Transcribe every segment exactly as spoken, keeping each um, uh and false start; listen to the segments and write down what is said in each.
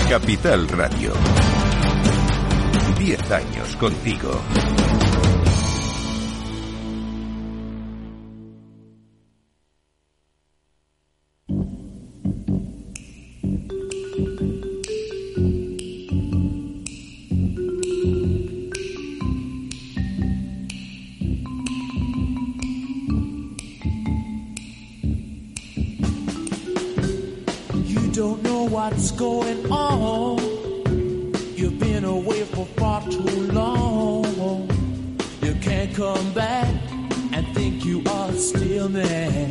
Capital Radio. Diez años contigo. What's going on? You've been away for far too long. You can't come back and think you are still there.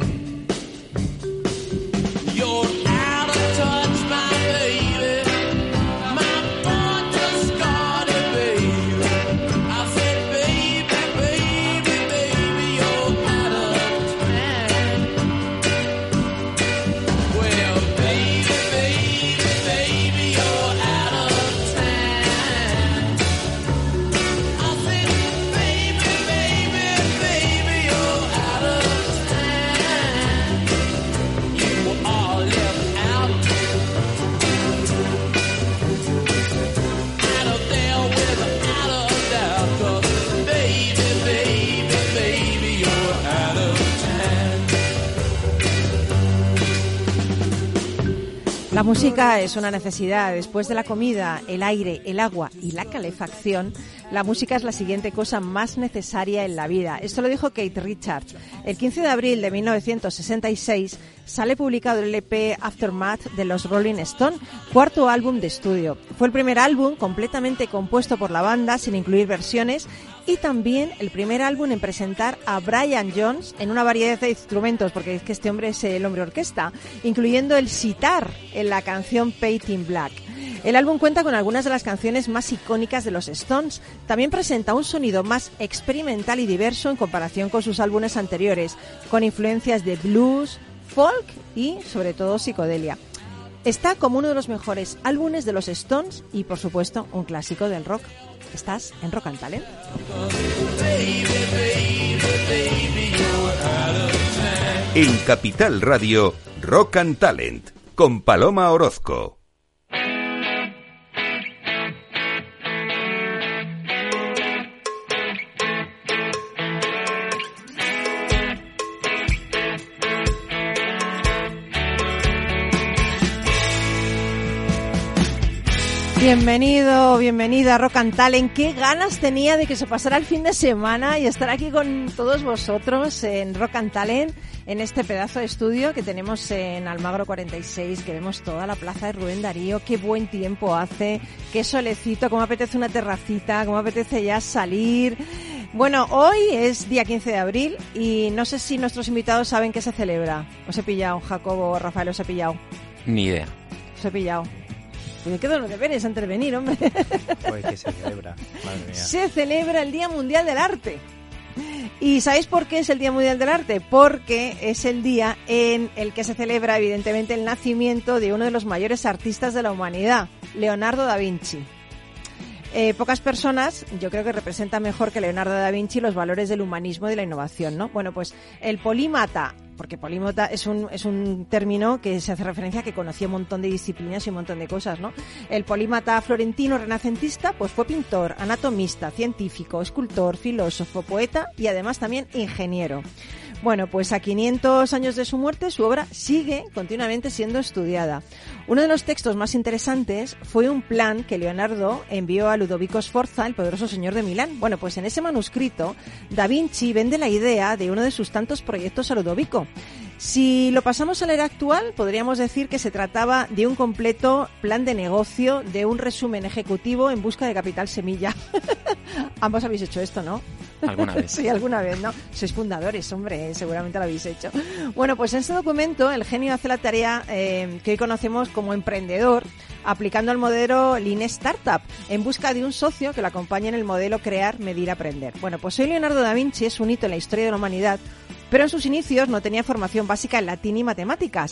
You're out of touch, my baby. My boy just got it, baby. I said, baby, baby, baby, you're out of time. Well, baby, baby, baby, you're out of time. I said, baby, baby, baby, you're out of time. You are left out, out of there without a doubt. 'Cause baby, baby, baby, you're out of time. La música es una necesidad. Después de la comida, el aire, el agua y la calefacción, la música es la siguiente cosa más necesaria en la vida. Esto lo dijo Keith Richards. El quince de abril de mil novecientos sesenta y seis sale publicado el E P Aftermath de los Rolling Stones, cuarto álbum de estudio. Fue el primer álbum completamente compuesto por la banda, sin incluir versiones, y también el primer álbum en presentar a Brian Jones en una variedad de instrumentos, porque es que este hombre es el hombre orquesta, incluyendo el sitar en la canción Paint in Black. El álbum cuenta con algunas de las canciones más icónicas de los Stones. También presenta un sonido más experimental y diverso en comparación con sus álbumes anteriores, con influencias de blues, folk y, sobre todo, psicodelia. Está como uno de los mejores álbumes de los Stones y, por supuesto, un clásico del rock. Estás en Rock and Talent. En Capital Radio, Rock and Talent, con Paloma Orozco. Bienvenido, bienvenida a Rock and Talent. Qué ganas tenía de que se pasara el fin de semana y estar aquí con todos vosotros en Rock and Talent, en este pedazo de estudio que tenemos en Almagro cuarenta y seis, que vemos toda la plaza de Rubén Darío. Qué buen tiempo hace, qué solecito, cómo apetece una terracita, cómo apetece ya salir. Bueno, hoy es día quince de abril y no sé si nuestros invitados saben qué se celebra. Os he pillado, Jacobo, Rafael, os he pillado. Ni idea. Os he pillado. Y me quedo los deberes antes de venir, hombre. Hoy que se celebra, madre mía. Se celebra el Día Mundial del Arte. ¿Y sabéis por qué es el Día Mundial del Arte? Porque es el día en el que se celebra, evidentemente, el nacimiento de uno de los mayores artistas de la humanidad, Leonardo da Vinci. Eh, pocas personas, yo creo que representan mejor que Leonardo da Vinci los valores del humanismo y de la innovación, ¿no? Bueno, pues el polímata, porque polímata es un es un término que se hace referencia a que conocía un montón de disciplinas y un montón de cosas, ¿no? El polímata florentino renacentista, pues fue pintor, anatomista, científico, escultor, filósofo, poeta y además también ingeniero. Bueno, pues a quinientos años de su muerte, su obra sigue continuamente siendo estudiada. Uno de los textos más interesantes fue un plan que Leonardo envió a Ludovico Sforza, el poderoso señor de Milán. Bueno, pues en ese manuscrito, Da Vinci vende la idea de uno de sus tantos proyectos a Ludovico. Si lo pasamos a la era actual, podríamos decir que se trataba de un completo plan de negocio, de un resumen ejecutivo en busca de capital semilla. Ambos habéis hecho esto, ¿no? Alguna vez. Sí, alguna vez, ¿no? Sois fundadores, hombre, seguramente lo habéis hecho. Bueno, pues en este documento el genio hace la tarea eh, que hoy conocemos como emprendedor, aplicando el modelo Lean Startup, en busca de un socio que lo acompañe en el modelo crear, medir, aprender. Bueno, pues hoy Leonardo da Vinci es un hito en la historia de la humanidad, pero en sus inicios no tenía formación básica en latín y matemáticas.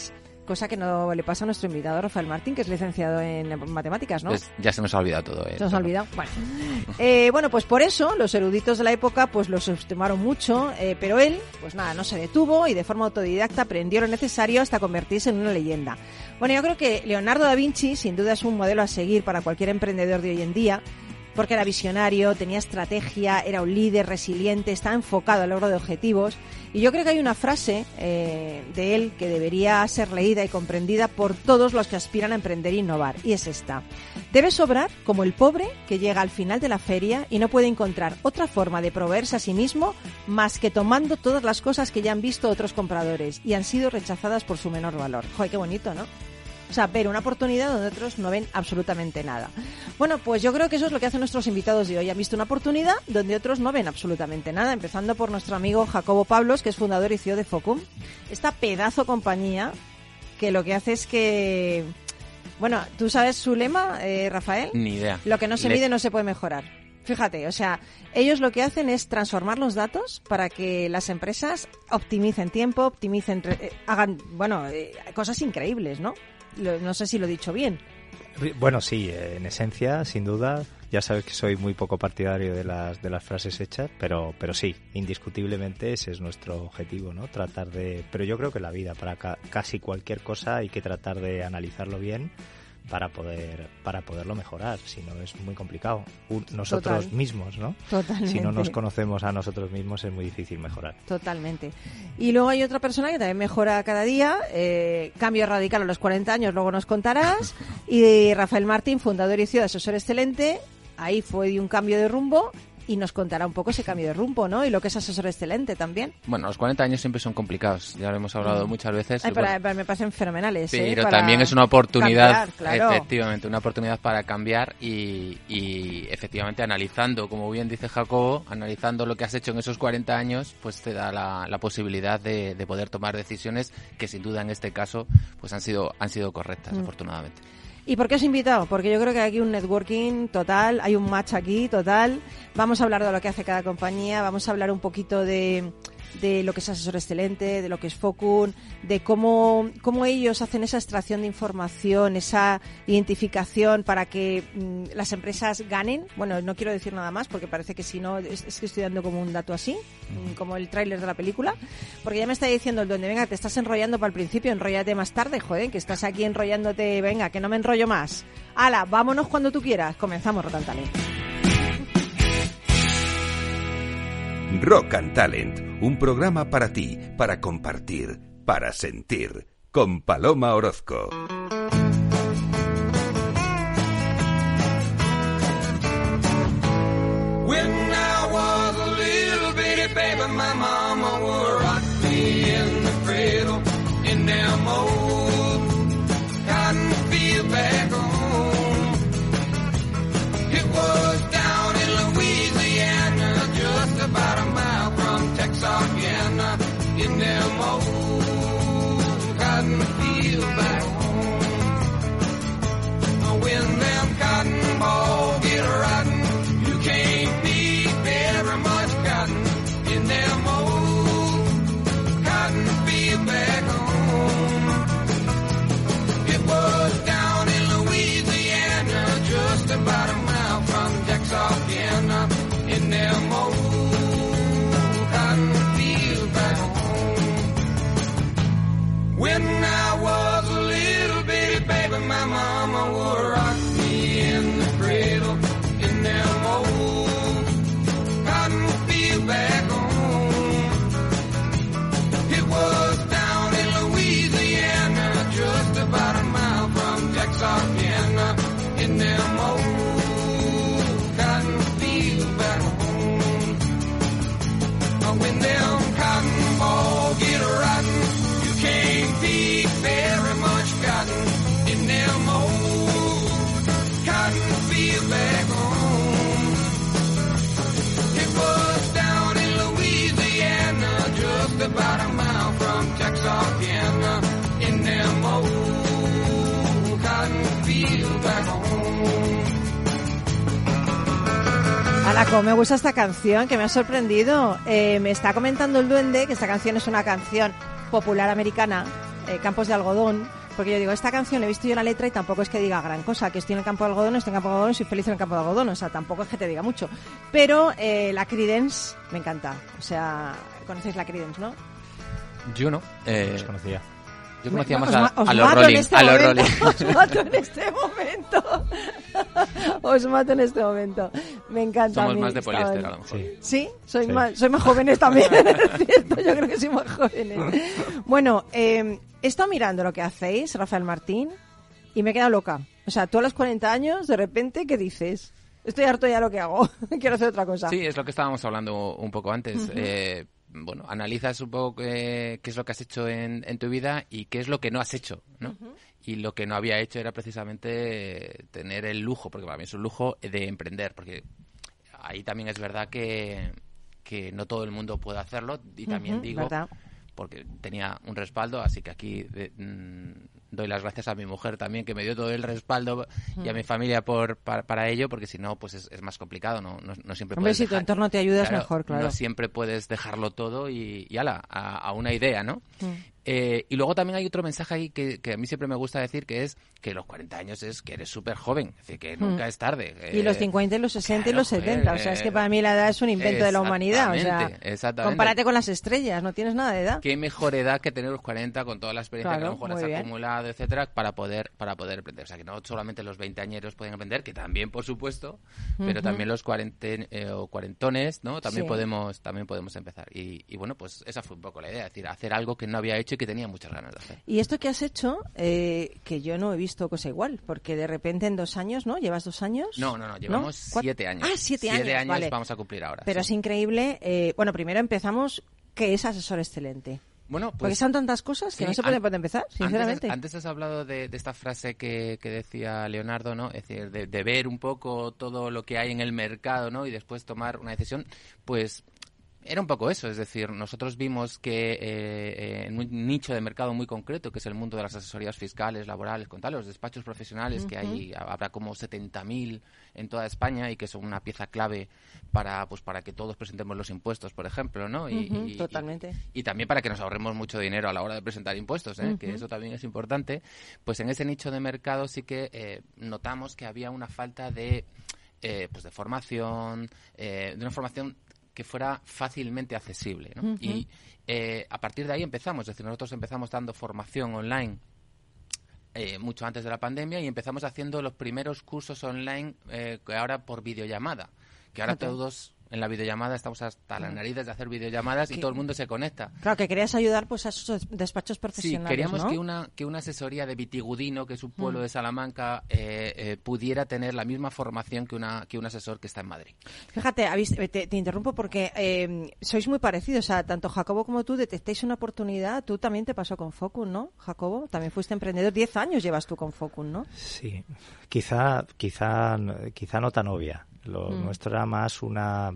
cosa que no le pasa a nuestro invitado Rafael Martín, que es licenciado en matemáticas, ¿no? Pues ya se nos ha olvidado todo, ¿eh? Se nos ha olvidado. Bueno. Eh, bueno, pues por eso los eruditos de la época pues lo subestimaron mucho, eh, pero él, pues nada, no se detuvo y de forma autodidacta aprendió lo necesario hasta convertirse en una leyenda. Bueno, yo creo que Leonardo da Vinci sin duda es un modelo a seguir para cualquier emprendedor de hoy en día, porque era visionario, tenía estrategia, era un líder resiliente, estaba enfocado al logro de objetivos. Y yo creo que hay una frase eh, de él que debería ser leída y comprendida por todos los que aspiran a emprender e innovar, y es esta. Debes obrar como el pobre que llega al final de la feria y no puede encontrar otra forma de proveerse a sí mismo más que tomando todas las cosas que ya han visto otros compradores y han sido rechazadas por su menor valor. ¡Joder, qué bonito!, ¿no? O sea, ver una oportunidad donde otros no ven absolutamente nada. Bueno, pues yo creo que eso es lo que hacen nuestros invitados de hoy. Han visto una oportunidad donde otros no ven absolutamente nada, empezando por nuestro amigo Jacobo Pablos, que es fundador y C E O de Focum. Esta pedazo compañía que lo que hace es que... Bueno, ¿tú sabes su lema, eh, Rafael? Ni idea. Lo que no se Le- mide no se puede mejorar. Fíjate, o sea, ellos lo que hacen es transformar los datos para que las empresas optimicen tiempo, optimicen, eh, hagan, bueno, eh, cosas increíbles, ¿no? Lo- no sé si lo he dicho bien. Bueno, sí, eh, en esencia, sin duda. Ya sabes que soy muy poco partidario de las de las frases hechas, pero pero sí, indiscutiblemente ese es nuestro objetivo, ¿no? Tratar de... Pero yo creo que la vida, para ca- casi cualquier cosa hay que tratar de analizarlo bien para poder para poderlo mejorar, si no es muy complicado. Un- nosotros Total. mismos, ¿no? Totalmente. Si no nos conocemos a nosotros mismos es muy difícil mejorar. Totalmente. Y luego hay otra persona que también mejora cada día, eh, cambio radical a los cuarenta años, luego nos contarás, y Rafael Martín, fundador y C E O de Asesor Excelente, ahí fue de un cambio de rumbo y nos contará un poco ese cambio de rumbo, ¿no? Y lo que es Asesor Excelente también. Bueno, los cuarenta años siempre son complicados, ya lo hemos hablado muchas veces. Ay, pero, Bueno, pero me parecen fenomenales, ¿eh? pero Para también es una oportunidad, cambiar, claro. efectivamente, una oportunidad para cambiar y, y efectivamente analizando, como bien dice Jacobo, analizando lo que has hecho en esos cuarenta años, pues te da la, la posibilidad de, de poder tomar decisiones que sin duda en este caso pues han sido han sido correctas, Mm. afortunadamente. ¿Y por qué os he invitado? Porque yo creo que hay aquí un networking total, hay un match aquí total. Vamos a hablar de lo que hace cada compañía, vamos a hablar un poquito de, de lo que es Asesor Excelente, de lo que es Focum, de cómo, cómo ellos hacen esa extracción de información, esa identificación para que mm, las empresas ganen. Bueno, no quiero decir nada más porque parece que si no, es, es que estoy dando como un dato así, mm, como el tráiler de la película, porque ya me está diciendo el duende, venga, te estás enrollando para el principio, enróllate más tarde, joder, que estás aquí enrollándote, venga, que no me enrollo más. Hala, vámonos cuando tú quieras. Comenzamos, Rock and Talent. Rock and Talent, un programa para ti, para compartir, para sentir, con Paloma Orozco. When I was a little bitty baby, my mama would rock me in the cradle in them old cotton field back home. It was down in Louisiana, just about a mile from Texarkana, in them old cotton field back home. When them cotton balls get rotten, you can't beat very much cotton in them old cotton field back home. It was down in Louisiana, just about a mile from Texarkana, in them old cotton field back home. When I was a little bitty baby, my mama would rock me in the cradle in them old cotton field back home. It was down in Louisiana, just about a mile from Texarkana, in them old cotton field back home. When them cotton balls get rotten, you can't beat very much cotton in them old cotton field back home. It was down in Louisiana, just about a mile from Texarkana, in them old cotton field back home. Alaco, me gusta esta canción que me ha sorprendido. Eh, me está comentando el duende que esta canción es una canción popular americana, eh, Campos de Algodón, Porque yo digo, esta canción he visto yo la letra y tampoco es que diga gran cosa, que estoy en el campo de algodón, estoy en el campo de algodón y soy feliz en el campo de algodón, o sea, tampoco es que te diga mucho. Pero eh, la Creedence me encanta, o sea, conocéis la Creedence, ¿no? Yo no. Eh, Los conocía. yo conocía Os más a, ma- os a los mato en Rolling. este A los momento, Rolling. Os mato en este momento. Os mato en este momento. Me encanta. a Somos mí más de esta poliéster, banda. a lo mejor. Sí. Sí, soy Sí. más, soy más jóvenes también, es cierto, yo creo que soy más jóvenes. Bueno, eh, he estado mirando lo que hacéis, Rafael Martín, y me he quedado loca. O sea, tú a los cuarenta años, de repente, ¿qué dices? Estoy harto ya de lo que hago, quiero hacer otra cosa. Sí, es lo que estábamos hablando un poco antes. Ujú. Eh, bueno, analizas un poco eh, qué es lo que has hecho en, en tu vida y qué es lo que no has hecho, ¿no? Ujú. Y lo que no había hecho era precisamente eh, tener el lujo, porque para mí es un lujo de emprender, porque ahí también es verdad que, que no todo el mundo puede hacerlo, y también Ujú, digo, ¿verdad? porque tenía un respaldo, así que aquí de- mm, doy las gracias a mi mujer también, que me dio todo el respaldo, y a mi familia por para, para ello, porque si no, pues es, es más complicado, no, no, no siempre Hombre, puedes si tu dejar- entorno te ayuda es mejor, claro. No siempre puedes dejarlo todo y, y ala, a, a una idea, ¿no? Mm. Eh, y luego también hay otro mensaje ahí que, que a mí siempre me gusta decir, que es que los cuarenta años es que eres súper joven, es decir, que nunca Mm. es tarde. Y los Eh, cincuenta y los sesenta y claro, los setenta, joder, o sea, es que eh, para mí la edad es un invento de la humanidad, o sea, exactamente, exactamente. compárate con las estrellas, no tienes nada de edad. Qué mejor edad que tener los cuarenta con toda la experiencia que a Claro, lo mejor muy has bien. acumulado, etcétera, para poder para poder aprender. O sea, que no solamente los veinteañeros pueden aprender, que también, por supuesto, pero Ujú. también los cuarenten, eh, o cuarentones, ¿no? También Sí. podemos también podemos empezar. Y, y bueno, pues esa fue un poco la idea, es decir, hacer algo que no había hecho y que tenía muchas ganas de hacer. Y esto que has hecho, eh, que yo no he visto cosa igual, porque de repente en dos años, ¿no? ¿Llevas dos años? No, no, no, llevamos ¿Cuat- siete años. Ah, siete años, Siete años vale. vamos a cumplir ahora. Pero sí. es increíble. eh, bueno, primero empezamos, ¿qué es asesor excelente? Bueno, Porque pues son tantas cosas que sí, no se puede an- puede empezar, sinceramente. Antes, antes has hablado de, de esta frase que, que decía Leonardo, ¿no? Es decir, de, de ver un poco todo lo que hay en el mercado, ¿no? Y después tomar una decisión, pues era un poco eso. Es decir, nosotros vimos que eh, eh, en un nicho de mercado muy concreto, que es el mundo de las asesorías fiscales, laborales, contables, los despachos profesionales, que hay, habrá como setenta mil en toda España y que son una pieza clave para pues para que todos presentemos los impuestos, por ejemplo, ¿no? Y, Ujú, y- totalmente. y también para que nos ahorremos mucho dinero a la hora de presentar impuestos, ¿eh? Que eso también es importante. Pues en ese nicho de mercado sí que eh, notamos que había una falta de, eh, pues de formación, eh, de una formación que fuera fácilmente accesible, ¿no? Ujú. Y eh, a partir de ahí empezamos, es decir, nosotros empezamos dando formación online eh, mucho antes de la pandemia y empezamos haciendo los primeros cursos online eh, que ahora por videollamada, que ahora Fíjate. todos en la videollamada estamos hasta las narices de hacer videollamadas y Que- todo el mundo se conecta. Claro, que querías ayudar pues a esos despachos Sí, profesionales, queríamos ¿no? que una que una asesoría de Vitigudino, que es un pueblo Mm. de Salamanca, eh, eh, pudiera tener la misma formación que una que un asesor que está en Madrid. Fíjate, habéis- eh, te, te interrumpo porque eh, sois muy parecidos. O sea, tanto Jacobo como tú detectáis una oportunidad. Tú también te pasó con Focus, ¿no, Jacobo? También fuiste emprendedor. Diez años llevas tú con Focus, ¿no? Sí, quizá, quizá, quizá no tan obvia. Lo Mm. nuestro era más una,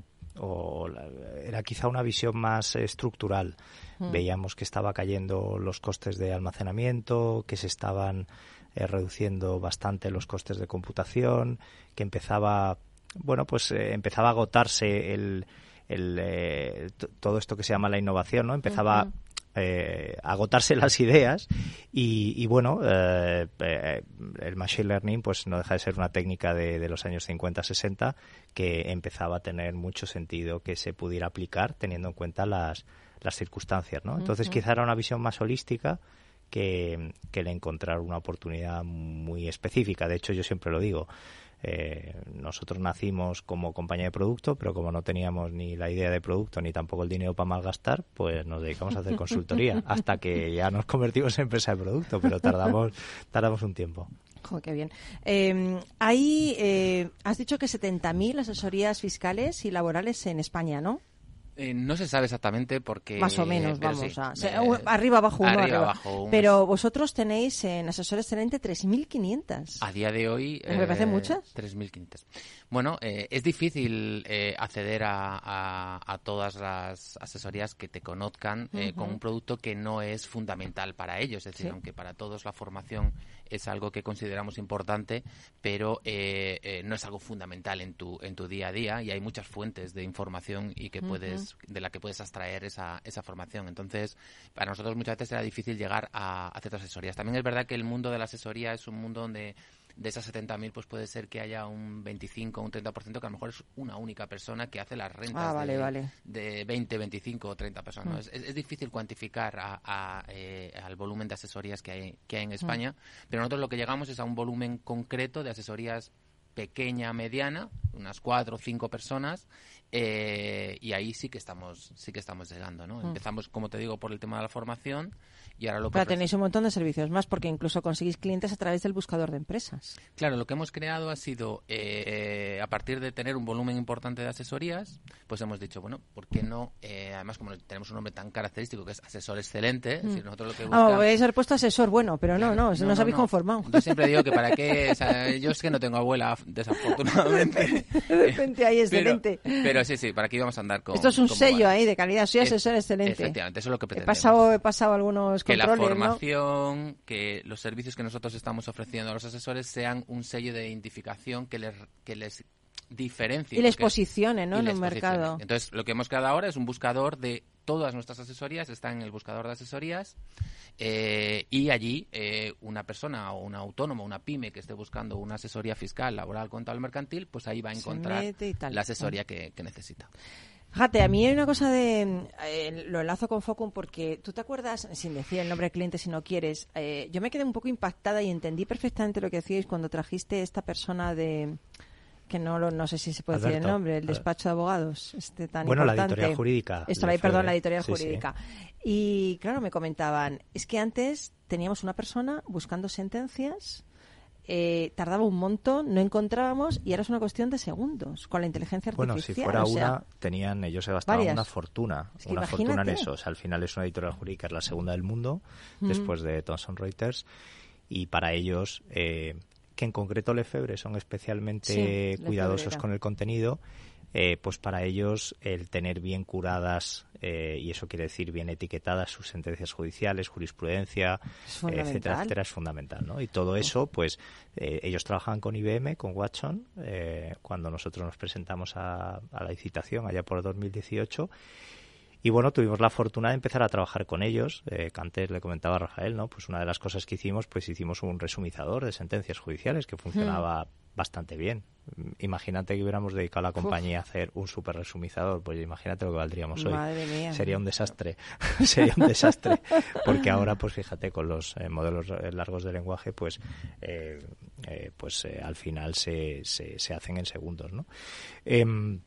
o la- era quizá una visión más estructural. Mm. Veíamos que estaba cayendo los costes de almacenamiento, que se estaban eh, reduciendo bastante los costes de computación, que empezaba, bueno, pues eh, empezaba a agotarse el, el, eh, t- todo esto que se llama la innovación, ¿no? Empezaba Ujú. eh, agotarse las ideas y, y bueno, eh, eh, el machine learning pues no deja de ser una técnica de, de los años cincuenta sesenta que empezaba a tener mucho sentido que se pudiera aplicar teniendo en cuenta las, las circunstancias, ¿no? Entonces Ujú. quizá era una visión más holística que, que el encontrar una oportunidad muy específica. De hecho, yo siempre lo digo, Eh, nosotros nacimos como compañía de producto, pero como no teníamos ni la idea de producto ni tampoco el dinero para malgastar, pues nos dedicamos a hacer consultoría hasta que ya nos convertimos en empresa de producto, pero tardamos tardamos un tiempo. Joder, qué bien. Eh, hay, eh, has dicho que setenta mil asesorías fiscales y laborales en España, ¿no? Eh, no se sabe exactamente porque... Más o menos, pero vamos sí, a... se- eh, arriba, abajo, uno, arriba, arriba. abajo, uno. Pero vosotros tenéis en Asesor Excelente tres mil quinientas. A día de hoy... ¿Me parece muchas? tres mil quinientas. Bueno, eh, es difícil eh, acceder a, a, a todas las asesorías que te conozcan eh, Ujú. con un producto que no es fundamental para ellos. Es decir, Sí. aunque para todos la formación es algo que consideramos importante, pero eh, eh, no es algo fundamental en tu en tu día a día y hay muchas fuentes de información y que Ujú. puedes puedes, de la que puedes extraer esa, esa formación. Entonces, para nosotros muchas veces era difícil llegar a, a ciertas asesorías. También es verdad que el mundo de la asesoría es un mundo donde de esas setenta mil pues puede ser que haya un veinticinco o un treinta por ciento que a lo mejor es una única persona que hace las rentas Ah, vale, de, vale. de veinte, veinticinco o treinta personas. ¿no? Mm. Es, es difícil cuantificar a, a, eh, al volumen de asesorías que hay, que hay en España, mm. pero nosotros lo que llegamos es a un volumen concreto de asesorías pequeña, mediana, unas cuatro o cinco personas, eh, y ahí sí que estamos sí que estamos llegando, ¿no? Mm. Empezamos, como te digo, por el tema de la formación y ahora lo que... Pero tenéis un montón de servicios más porque incluso conseguís clientes a través del buscador de empresas. Claro, lo que hemos creado ha sido, eh, a partir de tener un volumen importante de asesorías, pues hemos dicho, bueno, ¿por qué no? Eh, además, como tenemos un nombre tan característico que es asesor excelente, es decir, nosotros lo que buscamos... Ah, podéis haber puesto asesor bueno, pero no, no, no, no os habéis no. conformado. Yo siempre digo que para qué... O sea, yo es que no tengo abuela, desafortunadamente. De repente ahí, excelente. Pero, pero sí, sí, para qué íbamos a andar con... Esto es un sello vale. ahí de calidad, soy asesor es, excelente. Efectivamente, eso es lo que pretendemos. He pasado, he pasado algunos que controles, la formación, ¿no? que los servicios que nosotros estamos ofreciendo a los asesores sean un sello de identificación que les, que les diferencie. Y les posicione, ¿no? Y en les el posicione. mercado. Entonces, lo que hemos creado ahora es un buscador de todas nuestras asesorías, está en el buscador de asesorías, eh, y allí eh, una persona o un autónomo, una pyme que esté buscando una asesoría fiscal, laboral, contable, mercantil, pues ahí va a encontrar la asesoría que, que necesita. Fíjate, a mí hay una cosa de... Eh, lo enlazo con Focum porque tú te acuerdas, sin decir el nombre del cliente si no quieres, eh, yo me quedé un poco impactada y entendí perfectamente lo que decíais cuando trajiste esta persona de... que no lo, no sé si se puede Alberto, decir el nombre, el despacho de abogados, este tan bueno, importante. la editorial jurídica. Esto, la, perdón, la editorial sí, jurídica. Sí. Y claro, me comentaban, es que antes teníamos una persona buscando sentencias, eh, tardaba un montón, no encontrábamos y ahora es una cuestión de segundos con la inteligencia artificial. Bueno, si fuera o sea, una, tenían, ellos se gastaban varias. una fortuna, es que una imagínate. fortuna en eso. O sea, al final es una editorial jurídica, es la segunda del mundo, mm. después de Thomson Reuters, y para ellos... Eh, que en concreto Lefebvre son especialmente sí, cuidadosos con el contenido, eh, pues para ellos el tener bien curadas, eh, y eso quiere decir bien etiquetadas sus sentencias judiciales, jurisprudencia, eh, etcétera, etcétera, es fundamental, ¿no? Y todo eso, pues eh, ellos trabajan con I B M, con Watson, eh, cuando nosotros nos presentamos a, a la licitación allá por dos mil dieciocho. Y bueno, tuvimos la fortuna de empezar a trabajar con ellos, eh, que antes le comentaba a Rafael, ¿no? Pues una de las cosas que hicimos, pues hicimos un resumizador de sentencias judiciales que funcionaba mm. bastante bien. Imagínate que hubiéramos dedicado a la compañía Uf. a hacer un super resumizador, pues imagínate lo que valdríamos hoy. Madre mía. Sería un desastre, sería un desastre, porque ahora, pues fíjate, con los eh, modelos largos de lenguaje, pues eh, eh, pues eh, al final se, se, se hacen en segundos, ¿no? Eh,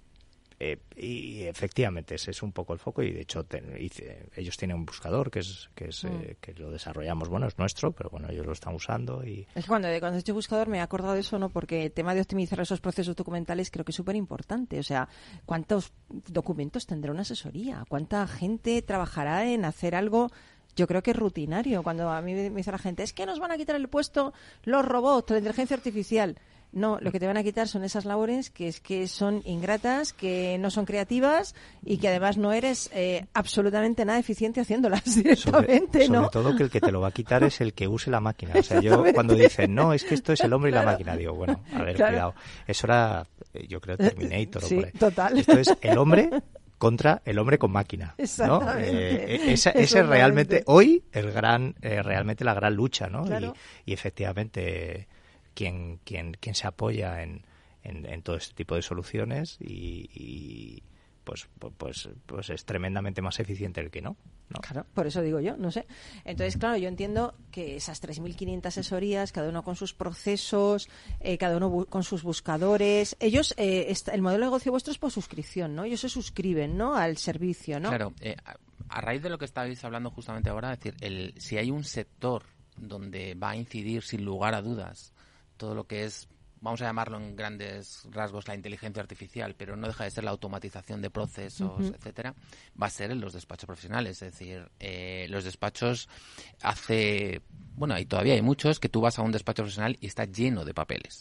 Eh, y efectivamente ese es un poco el foco y de hecho ten, hice, ellos tienen un buscador que es que es mm. eh, que lo desarrollamos, bueno, es nuestro, pero bueno, ellos lo están usando. Y es que cuando, cuando he hecho buscador me he acordado de eso, ¿no? Porque el tema de optimizar esos procesos documentales creo que es súper importante. O sea, ¿cuántos documentos tendrá una asesoría? ¿Cuánta gente trabajará en hacer algo? Yo creo que es rutinario. Cuando a mí me dice la gente, es que nos van a quitar el puesto los robots, la inteligencia artificial. No, lo que te van a quitar son esas labores que es que son ingratas, que no son creativas y que además no eres eh, absolutamente nada eficiente haciéndolas directamente, sobre, ¿no? Sobre todo que el que te lo va a quitar es el que use la máquina. O sea, yo cuando dicen, no, es que esto es el hombre claro. y la máquina, digo, bueno, a ver, claro. cuidado. Eso era, yo creo, Terminator. Sí, o por ahí. Total. Esto es el hombre contra el hombre con máquina, ¿no? Eh, esa, ese es realmente, hoy, el gran, eh, realmente la gran lucha, ¿no? Claro. Y, y efectivamente... Quien, quien, quien se apoya en, en, en todo este tipo de soluciones y, y pues, pues, pues es tremendamente más eficiente el que no, no. Claro, por eso digo yo, no sé. Entonces, claro, yo entiendo que esas tres mil quinientas asesorías, cada uno con sus procesos, eh, cada uno bu- con sus buscadores, ellos, eh, está, el modelo de negocio vuestro es por suscripción, ¿no? Ellos se suscriben, ¿no? Al servicio, ¿no? Claro, eh, a, a raíz de lo que estáis hablando justamente ahora, es decir, el, si hay un sector donde va a incidir sin lugar a dudas todo lo que es, vamos a llamarlo en grandes rasgos, la inteligencia artificial, pero no deja de ser la automatización de procesos, uh-huh. etcétera, va a ser en los despachos profesionales. Es decir, eh, los despachos hace, bueno, y todavía hay muchos que tú vas a un despacho profesional y está lleno de papeles.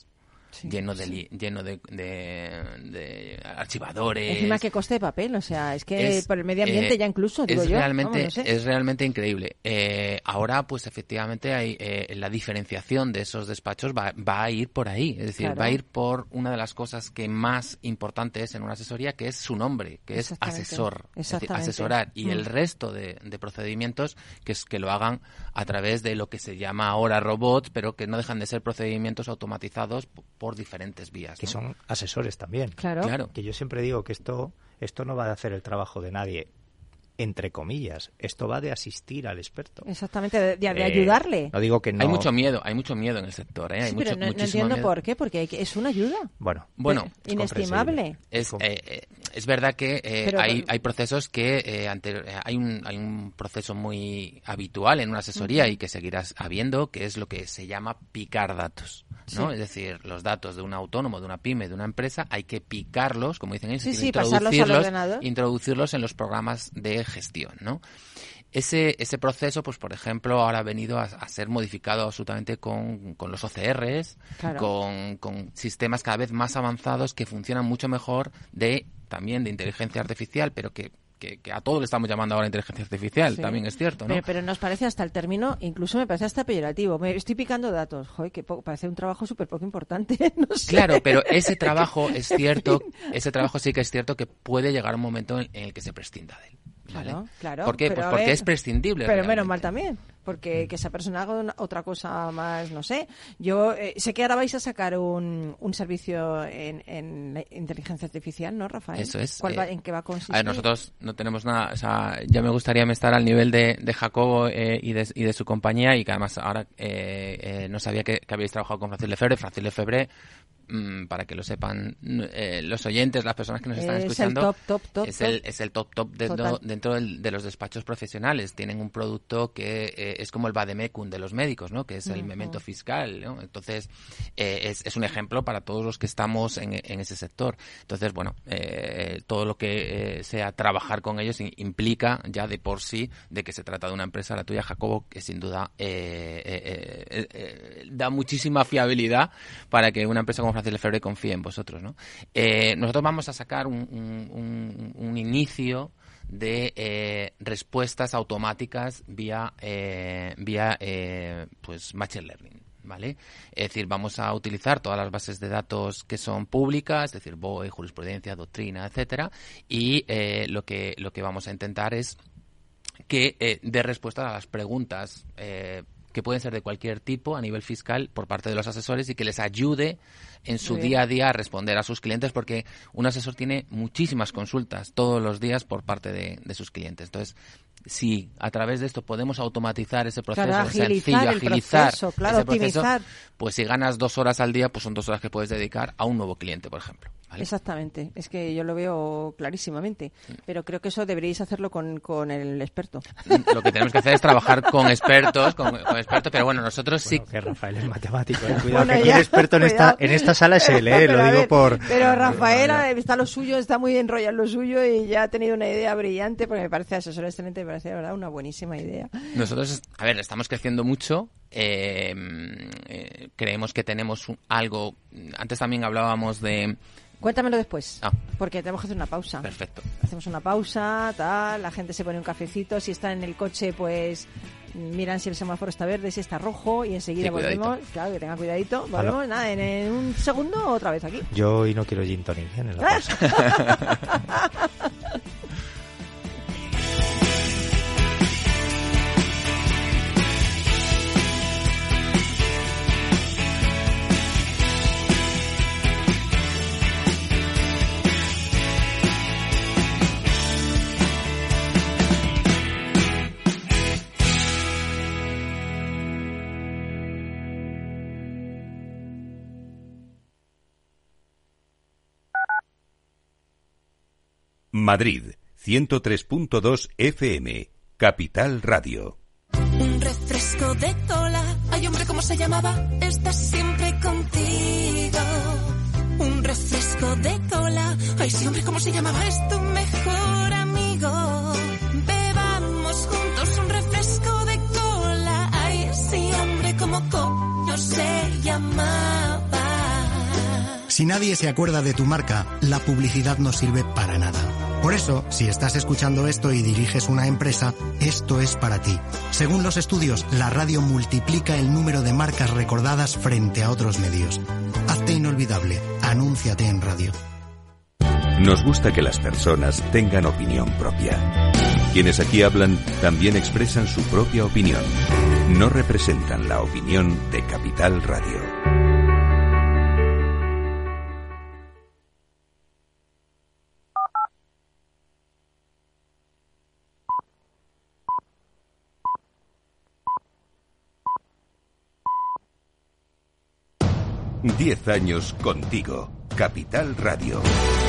Sí, lleno de sí. li- lleno de, de, de archivadores. Encima que coste de papel, o sea, es que Es, por el medio ambiente eh, ya incluso, digo es yo. realmente vamos, no sé. es realmente increíble. Eh, ahora, pues efectivamente, hay eh, la diferenciación de esos despachos va, va a ir por ahí. Es decir, Claro. va a ir por una de las cosas que más importante es en una asesoría, que es su nombre, que es Exactamente. asesor. Es decir, Exactamente. asesorar. Y Mm. el resto de, de procedimientos, que es que lo hagan a través de lo que se llama ahora robots, pero que no dejan de ser procedimientos automatizados p- por diferentes vías. Que ¿no? son asesores también. Claro. Claro. Que yo siempre digo que esto, esto no va a hacer el trabajo de nadie, entre comillas. Esto va de asistir al experto. Exactamente, de, de Eh, ayudarle. No digo que no. Hay mucho miedo, hay mucho miedo en el sector, ¿eh? Hay Sí, mucho, pero no, no muchísimo entiendo miedo. por qué, porque hay que- es una ayuda. Bueno, Bueno, Pero es inestimable. Es, Com- eh, eh, es verdad que eh, Pero- hay, hay procesos que eh, ante, eh, hay, un, hay un proceso muy habitual en una asesoría y que seguirás habiendo, que es lo que se llama picar datos, ¿no? Sí. Es decir, los datos de un autónomo, de una pyme, de una empresa, hay que picarlos, como dicen ellos, Sí, es sí, decir, pasarlos al introducirlos, ordenador. introducirlos en los programas de gestión, ¿no? Ese, ese proceso, pues por ejemplo, ahora ha venido a, a ser modificado absolutamente con, con los O C Rs, Claro. con, con sistemas cada vez más avanzados que funcionan mucho mejor de también de inteligencia artificial, pero que, que, que a todos le estamos llamando ahora inteligencia artificial, Sí. también es cierto, ¿no? Pero, pero nos parece hasta el término, incluso me parece hasta peyorativo. Me estoy picando datos. Joder, que po- parece un trabajo súper poco importante. No sé. Claro, pero ese trabajo es cierto, ese trabajo sí que es cierto que puede llegar un momento en, en el que se prescinda de él. ¿Vale? Claro, claro. ¿Por qué? pero Pues a porque ver, es prescindible. Pero menos realmente. mal también, porque que esa persona haga una- otra cosa más, no sé. Yo eh, sé que ahora vais a sacar un, un servicio en, en la inteligencia artificial, ¿no, Rafael? Eso es, ¿Cuál va- eh, ¿En qué va a consistir? A ver, nosotros no tenemos nada, o sea, ya me gustaría estar al nivel de, de Jacobo eh, y, de, y de su compañía, y que además ahora eh, eh, no sabía que, que habéis trabajado con Francis Lefebvre. Francis Lefebvre, mm, para que lo sepan eh, los oyentes, las personas que nos están Es escuchando, el top, top, top, es, top. El, es el top top dentro, Total. dentro del- de los despachos profesionales. Tienen un producto que eh, es como el vademecum de los médicos, ¿no? Que es el Ujú. memento fiscal, ¿no? Entonces, eh, es, es un ejemplo para todos los que estamos en, en ese sector. Entonces, bueno, eh, todo lo que eh, sea trabajar con ellos in- implica ya de por sí de que se trata de una empresa, la tuya, Jacobo, que sin duda eh, eh, eh, eh, da muchísima fiabilidad para que una empresa como Francis Lefebvre confíe en vosotros, ¿no? Eh, nosotros vamos a sacar un, un, un- un inicio de eh, respuestas automáticas vía eh, vía eh, pues machine learning, ¿vale? Es decir, vamos a utilizar todas las bases de datos que son públicas, es decir, B O E, jurisprudencia, doctrina, etcétera, y eh, lo que lo que vamos a intentar es que eh, dé respuesta a las preguntas eh, que pueden ser de cualquier tipo a nivel fiscal por parte de los asesores y que les ayude en su Muy bien. día a día a responder a sus clientes, porque un asesor tiene muchísimas consultas todos los días por parte de, de sus clientes. Entonces, si a través de esto podemos automatizar ese proceso, Claro, agilizar sencillo, el agilizar proceso, claro, ese proceso, optimizar. pues si ganas dos horas al día, pues son dos horas que puedes dedicar a un nuevo cliente, por ejemplo. ¿vale? Exactamente, es que yo lo veo clarísimamente, pero creo que eso deberíais hacerlo con, con el experto. Lo que tenemos que hacer es trabajar con expertos, con, con expertos, pero bueno, nosotros sí. Bueno, que Rafael es matemático, eh. Cuidado, Bueno, que aquí ya, el experto en esta, cuidado. en esta sala es él, eh, Pero, lo a digo ver, por... Pero Rafael eh, está lo suyo, está muy enrollado en lo suyo y ya ha tenido una idea brillante, porque me parece asesor excelente, me parece, la verdad, una buenísima idea. Nosotros, a ver, estamos creciendo mucho. eh, eh, creemos que tenemos un- algo. Antes también hablábamos de. Cuéntamelo después, Ah. porque tenemos que hacer una pausa. Perfecto. Hacemos una pausa, tal, la gente se pone un cafecito, si está en el coche, pues miran si el semáforo está verde, si está rojo, y enseguida Sí, cuidadito. volvemos. Claro, que tengan cuidadito. Volvemos, nada, en, en un segundo otra vez aquí. Yo hoy no quiero gin tonic, ¿eh? En la pausa. Madrid, ciento tres punto dos F M, Capital Radio. Un refresco de cola. Ay, hombre, ¿cómo se llamaba? Está siempre contigo. Un refresco de cola. Ay, sí, hombre, ¿cómo se llamaba? Es tu mejor amigo. Bebamos juntos un refresco de cola. Ay, sí, hombre, ¿cómo coño se llamaba? Si nadie se acuerda de tu marca, la publicidad no sirve para nada. Por eso, si estás escuchando esto y diriges una empresa, esto es para ti. Según los estudios, la radio multiplica el número de marcas recordadas frente a otros medios. Hazte inolvidable. Anúnciate en radio. Nos gusta que las personas tengan opinión propia. Quienes aquí hablan también expresan su propia opinión. No representan la opinión de Capital Radio. Diez años contigo. Capital Radio.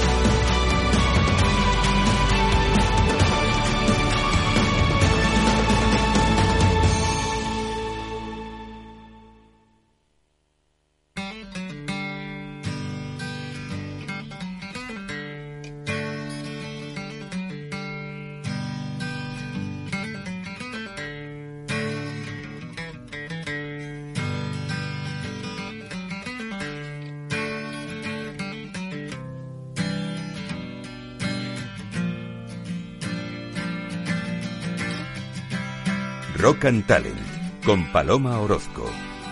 Rock and Talent, con Paloma Orozco.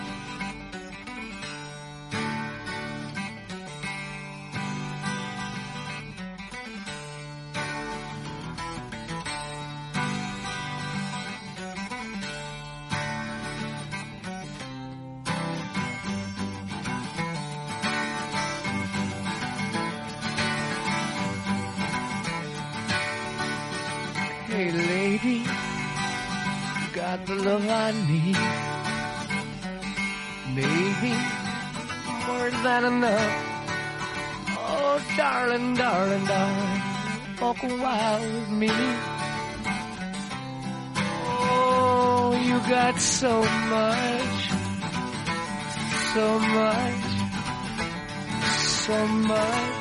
Hey lady, got the love I need. Maybe more than enough. Oh, darling, darling, darling, walk a while with me. Oh, you got so much, so much, so much.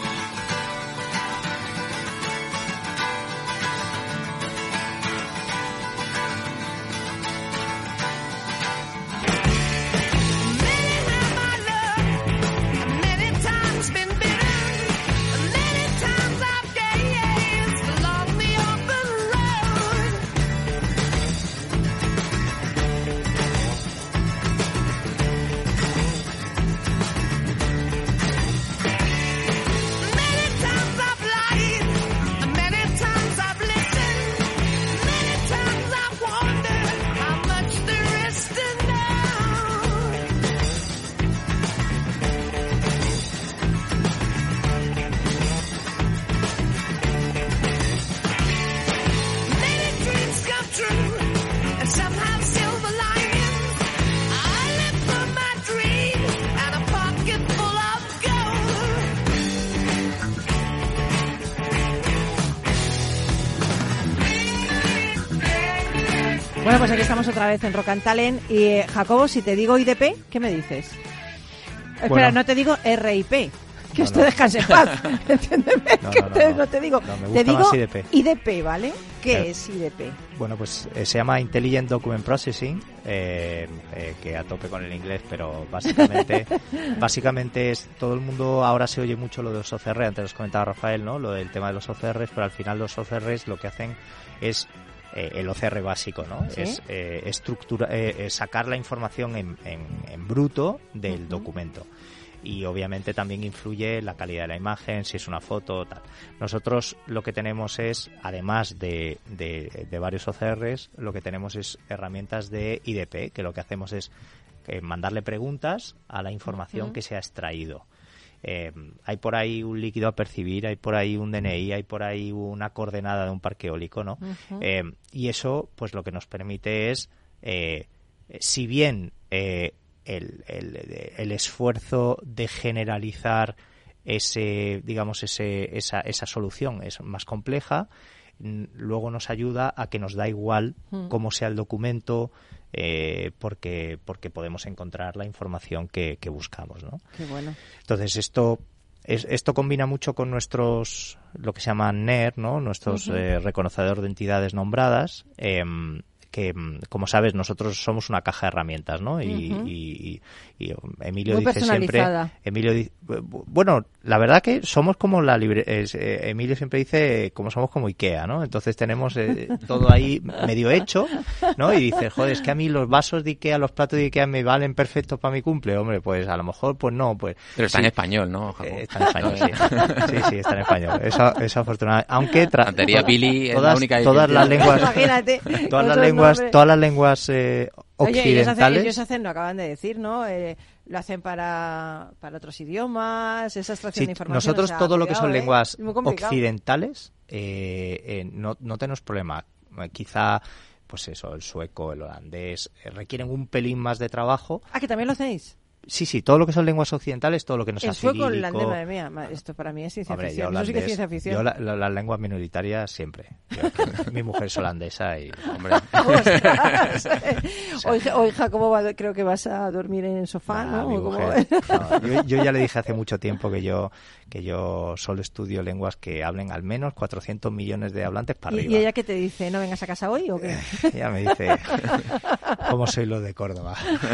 Bueno, pues aquí estamos otra vez en Rock and Talent. Y eh, Jacobo, si te digo I D P, ¿qué me dices? Espera, Bueno. no te digo R I P, que No, usted no. descanse en paz. Entiéndeme, No, que no, no, te, no. no te digo. No, me te gusta digo más I D P. I D P, ¿vale? ¿Qué Eh, es I D P? Bueno, pues eh, se llama Intelligent Document Processing, eh, eh, que a tope con el inglés, pero básicamente básicamente es todo el mundo ahora se oye mucho lo de los O C R, antes os comentaba Rafael, ¿no? Lo del tema de los O C Rs, pero al final los O C Rs lo que hacen es eh, el O C R básico, ¿no? ¿Sí? Es eh, estructura, eh, eh, sacar la información en, en, en bruto del Ujú. documento. Y obviamente también influye la calidad de la imagen, si es una foto, tal. Nosotros lo que tenemos es, además de, de, de varios O C Rs, lo que tenemos es herramientas de I D P, que lo que hacemos es eh, mandarle preguntas a la información Ujú. que se ha extraído. Eh, hay por ahí un líquido a percibir, hay por ahí un D N I, hay por ahí una coordenada de un parque eólico, ¿no? Ujú. Eh, y eso, pues lo que nos permite es, eh, si bien eh, el, el, el esfuerzo de generalizar ese, digamos, ese, esa, esa solución es más compleja, mm, luego nos ayuda a que nos da igual Mm. cómo sea el documento, eh, porque porque podemos encontrar la información que, que buscamos, ¿no? Qué bueno. Entonces esto es, esto combina mucho con nuestros, lo que se llaman N E R, ¿no? Nuestros Ujú. eh, reconocedor de entidades nombradas, eh, que, como sabes, nosotros somos una caja de herramientas, ¿no? Y, Ujú. y, y, y Emilio Muy dice siempre... personalizada. Emilio dice, bueno, la verdad que somos como la libre, es, eh, Emilio siempre dice como somos como Ikea, ¿no? Entonces tenemos eh, todo ahí medio hecho, ¿no? Y dices, joder, es que a mí los vasos de Ikea, los platos de Ikea me valen perfectos para mi cumple, hombre, pues a lo mejor, pues no, pues... Pero está sí. en español, ¿no, Jacobo? Eh, está en español, sí. Sí, sí, está en español. Eso, eso afortunadamente. Aunque tra- Santería Pili es la todas, única que todas las entiendo. lenguas, Imagínate. todas las otros lenguas, nombres. todas las lenguas eh, Oye, ellos hacen, occidentales. ellos hacen, lo acaban de decir, ¿no? Eh, lo hacen para, para otros idiomas, esa extracción Sí, de información. nosotros o sea, todo lo que cuidado, son ¿eh? lenguas Es muy complicado. occidentales eh, eh, no, no tenemos problema. Eh, Quizá, pues eso, el sueco, el holandés, eh, requieren un pelín más de trabajo. Ah, que también lo hacéis. Sí, sí, todo lo que son lenguas occidentales, todo lo que no sea El sueco cirílico. holandés, madre mía, ma- esto para mí es ciencia Hombre, yo ficción. Eso sí que es holandés, ciencia ficción. yo la- la- las lenguas minoritarias siempre. Yo, que mi mujer es holandesa y, hombre, Ostras. Hoy, hoy Jacobo, va- creo que vas a dormir en el sofá, Nah, ¿no? mi ¿O cómo mujer, va? no, yo, yo ya le dije hace mucho tiempo que yo que yo solo estudio lenguas que hablen al menos cuatrocientos millones de hablantes para ¿Y, arriba. y ella qué te dice? ¿No vengas a casa hoy o qué? Ella me dice, ¿cómo soy los de Córdoba?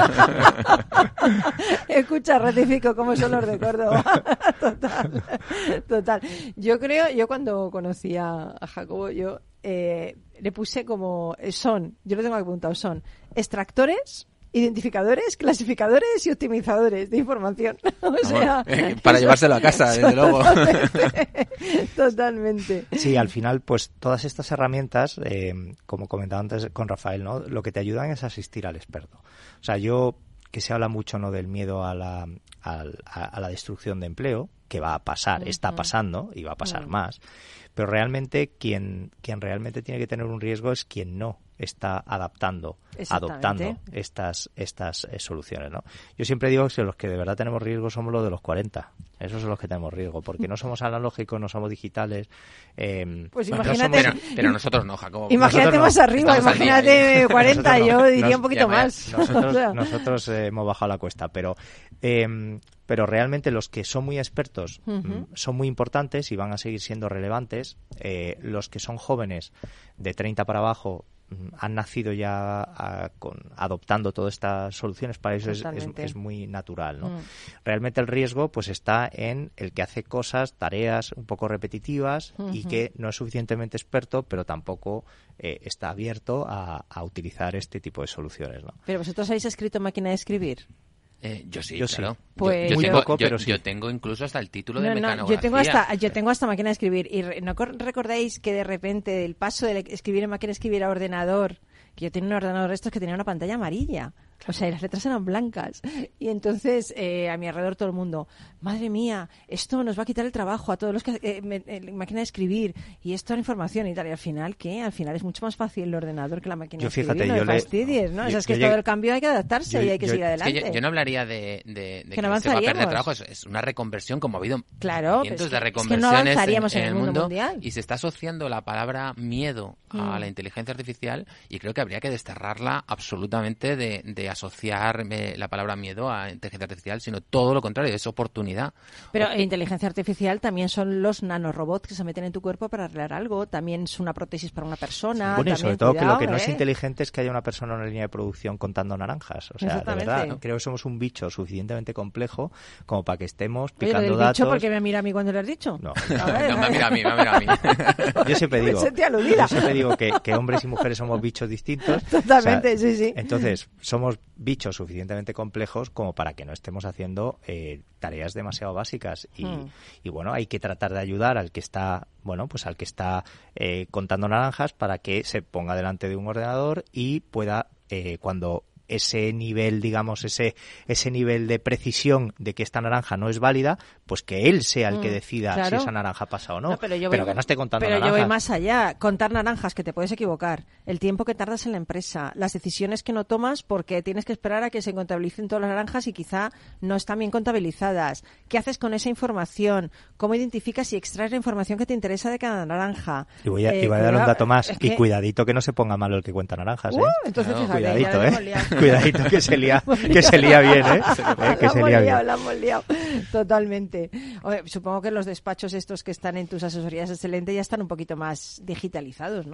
Escucha, ratifico cómo son los de Córdoba. Total, total. Yo creo, yo cuando conocí a, a Jacobo, yo eh, le puse como, eh, son, yo lo tengo aquí apuntado, son extractores, identificadores, clasificadores y optimizadores de información. O sea, eh, para llevárselo a casa, desde luego. Totalmente. Totalmente. Sí, al final, pues todas estas herramientas, eh, como comentaba antes con Rafael, ¿no? Lo que te ayudan es asistir al experto. O sea, yo, que se habla mucho, ¿no?, del miedo a la, al- a, a la destrucción de empleo, que va a pasar, Ujú. está pasando y va a pasar Ujú. más, pero realmente quien, quien realmente tiene que tener un riesgo es quien no está adaptando, Exactamente. adoptando estas estas eh, soluciones, ¿no? Yo siempre digo que los que de verdad tenemos riesgo somos los de los cuarenta. Esos son los que tenemos riesgo, porque no somos analógicos, no somos digitales. eh, Pues no imagínate- somos- Pero, pero nosotros no, Jacobo. Imagínate Nosotros no. más arriba, Estamos al día, imagínate ¿eh? cuarenta, Nosotros no. yo diría Nos- un poquito ya, vaya, más. Nosotros, O sea, nosotros eh, hemos bajado la cuesta, pero eh, pero realmente los que son muy expertos Ujú. mm, son muy importantes y van a seguir siendo relevantes. Eh, los que son jóvenes de treinta para abajo mm, han nacido ya a- con, adoptando todas estas soluciones, para eso es, es, Totalmente. es muy natural, ¿no? Mm. Realmente el riesgo pues está en el que hace cosas, tareas un poco repetitivas y Ujú. que no es suficientemente experto, pero tampoco eh, está abierto a, a utilizar este tipo de soluciones, ¿no? Pero vosotros habéis escrito máquina de escribir. Eh, yo sí, Yo sí. claro. Pues yo, Muy tengo, poco, yo- pero sí. yo tengo incluso hasta el título de No, no, mecanografía. yo tengo hasta yo tengo hasta máquina de escribir y re- no cor- recordáis que de repente el paso de escribir en máquina de escribir a ordenador, que yo tenía un ordenador de estos que tenía una pantalla amarilla, o sea, y las letras eran blancas y entonces eh, a mi alrededor todo el mundo, madre mía, esto nos va a quitar el trabajo a todos los que eh, me- eh, máquina de escribir y esto es la información y tal, y al final ¿qué? Al final es mucho más fácil el ordenador que la máquina Yo, de escribir, fíjate, no yo me le- fastidies, ¿no? yo- O sea, es que yo todo llegué- el cambio hay que adaptarse yo- y hay que yo- seguir Es adelante. que yo, yo no hablaría de, de, de Que no se va a perder avanzaríamos. trabajo, es, es una reconversión como ha habido Claro, cientos pero es de que- es que no reconversiones avanzaríamos en, en el mundo mundial. y se está asociando la palabra miedo a Mm. la inteligencia artificial y creo que habría que desterrarla absolutamente de, de asociar eh, la palabra miedo a inteligencia artificial, sino todo lo contrario, es oportunidad. Pero eh, inteligencia artificial también son los nanorobots que se meten en tu cuerpo para arreglar algo, también es una prótesis para una persona. Bueno, y también, sobre todo que cuidado, lo que no es ¿eh? inteligente es que haya una persona en una línea de producción contando naranjas. O sea, de Exactamente. verdad, creo que somos un bicho suficientemente complejo como para que estemos Oye, lo picando del datos. bicho, ¿por qué me mira a mí cuando le has dicho? No. A ver, No, a ver. mira a mí, mira a mí. Yo siempre Me digo, sentí aludida. yo siempre digo que, que hombres y mujeres somos bichos distintos. Totalmente, sí, sí. Entonces, somos bichos suficientemente complejos como para que no estemos haciendo eh, tareas demasiado básicas. Y, Hmm. y bueno, hay que tratar de ayudar al que está, bueno, pues al que está eh, contando naranjas para que se ponga delante de un ordenador y pueda, eh, cuando ese nivel, digamos, ese ese nivel de precisión de que esta naranja no es válida, pues que él sea el que Mm, decida claro. si esa naranja pasa o no. No, pero yo pero voy- que no esté contando Pero naranjas. yo voy más allá. Contar naranjas, que te puedes equivocar. El tiempo que tardas en la empresa. Las decisiones que no tomas porque tienes que esperar a que se contabilicen todas las naranjas y quizá no están bien contabilizadas. ¿Qué haces con esa información? ¿Cómo identificas y extraes la información que te interesa de cada naranja? Y voy a, Eh, y voy a dar un cuidado, dato más. es Y que- cuidadito que no se ponga malo el que cuenta naranjas, ¿eh? Uh, entonces Claro, fíjate, cuidadito, ya la hemos ¿eh? liado. Cuidadito que se lía, que se lía bien, ¿eh? Eh, Que La se hemos lía liado, bien. la hemos liado. Totalmente. Oye, supongo que los despachos estos que están en tus asesorías excelentes ya están un poquito más digitalizados, ¿no?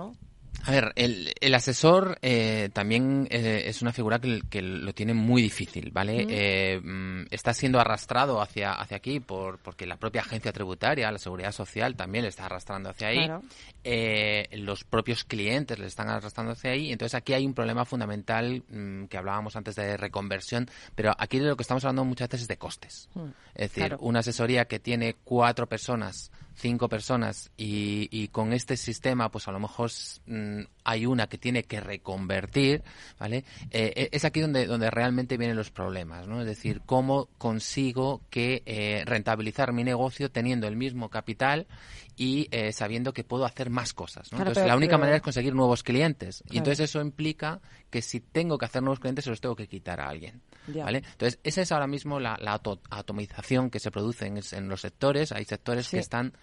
A ver, el, el asesor eh, también eh, es una figura que, que lo tiene muy difícil, ¿vale? Mm. Eh, mm, está siendo arrastrado hacia hacia aquí por porque la propia agencia tributaria, la Seguridad Social, también le está arrastrando hacia ahí. Claro. Eh, los propios clientes le están arrastrando hacia ahí. Entonces aquí hay un problema fundamental mm, que hablábamos antes de reconversión, pero aquí de lo que estamos hablando muchas veces es de costes. Mm. Es decir, claro. una asesoría que tiene cuatro personas, cinco personas y, y con este sistema pues a lo mejor mmm, hay una que tiene que reconvertir, ¿vale? Eh, es aquí donde donde realmente vienen los problemas, ¿no? Es decir, cómo consigo que eh, rentabilizar mi negocio teniendo el mismo capital y eh, sabiendo que puedo hacer más cosas, ¿no? Claro, entonces pero, la única pero... manera es conseguir nuevos clientes. Claro. Y entonces eso implica que si tengo que hacer nuevos clientes se los tengo que quitar a alguien, ya. ¿vale? Entonces esa es ahora mismo la, la auto, atomización que se produce en, en los sectores. Hay sectores sí. que están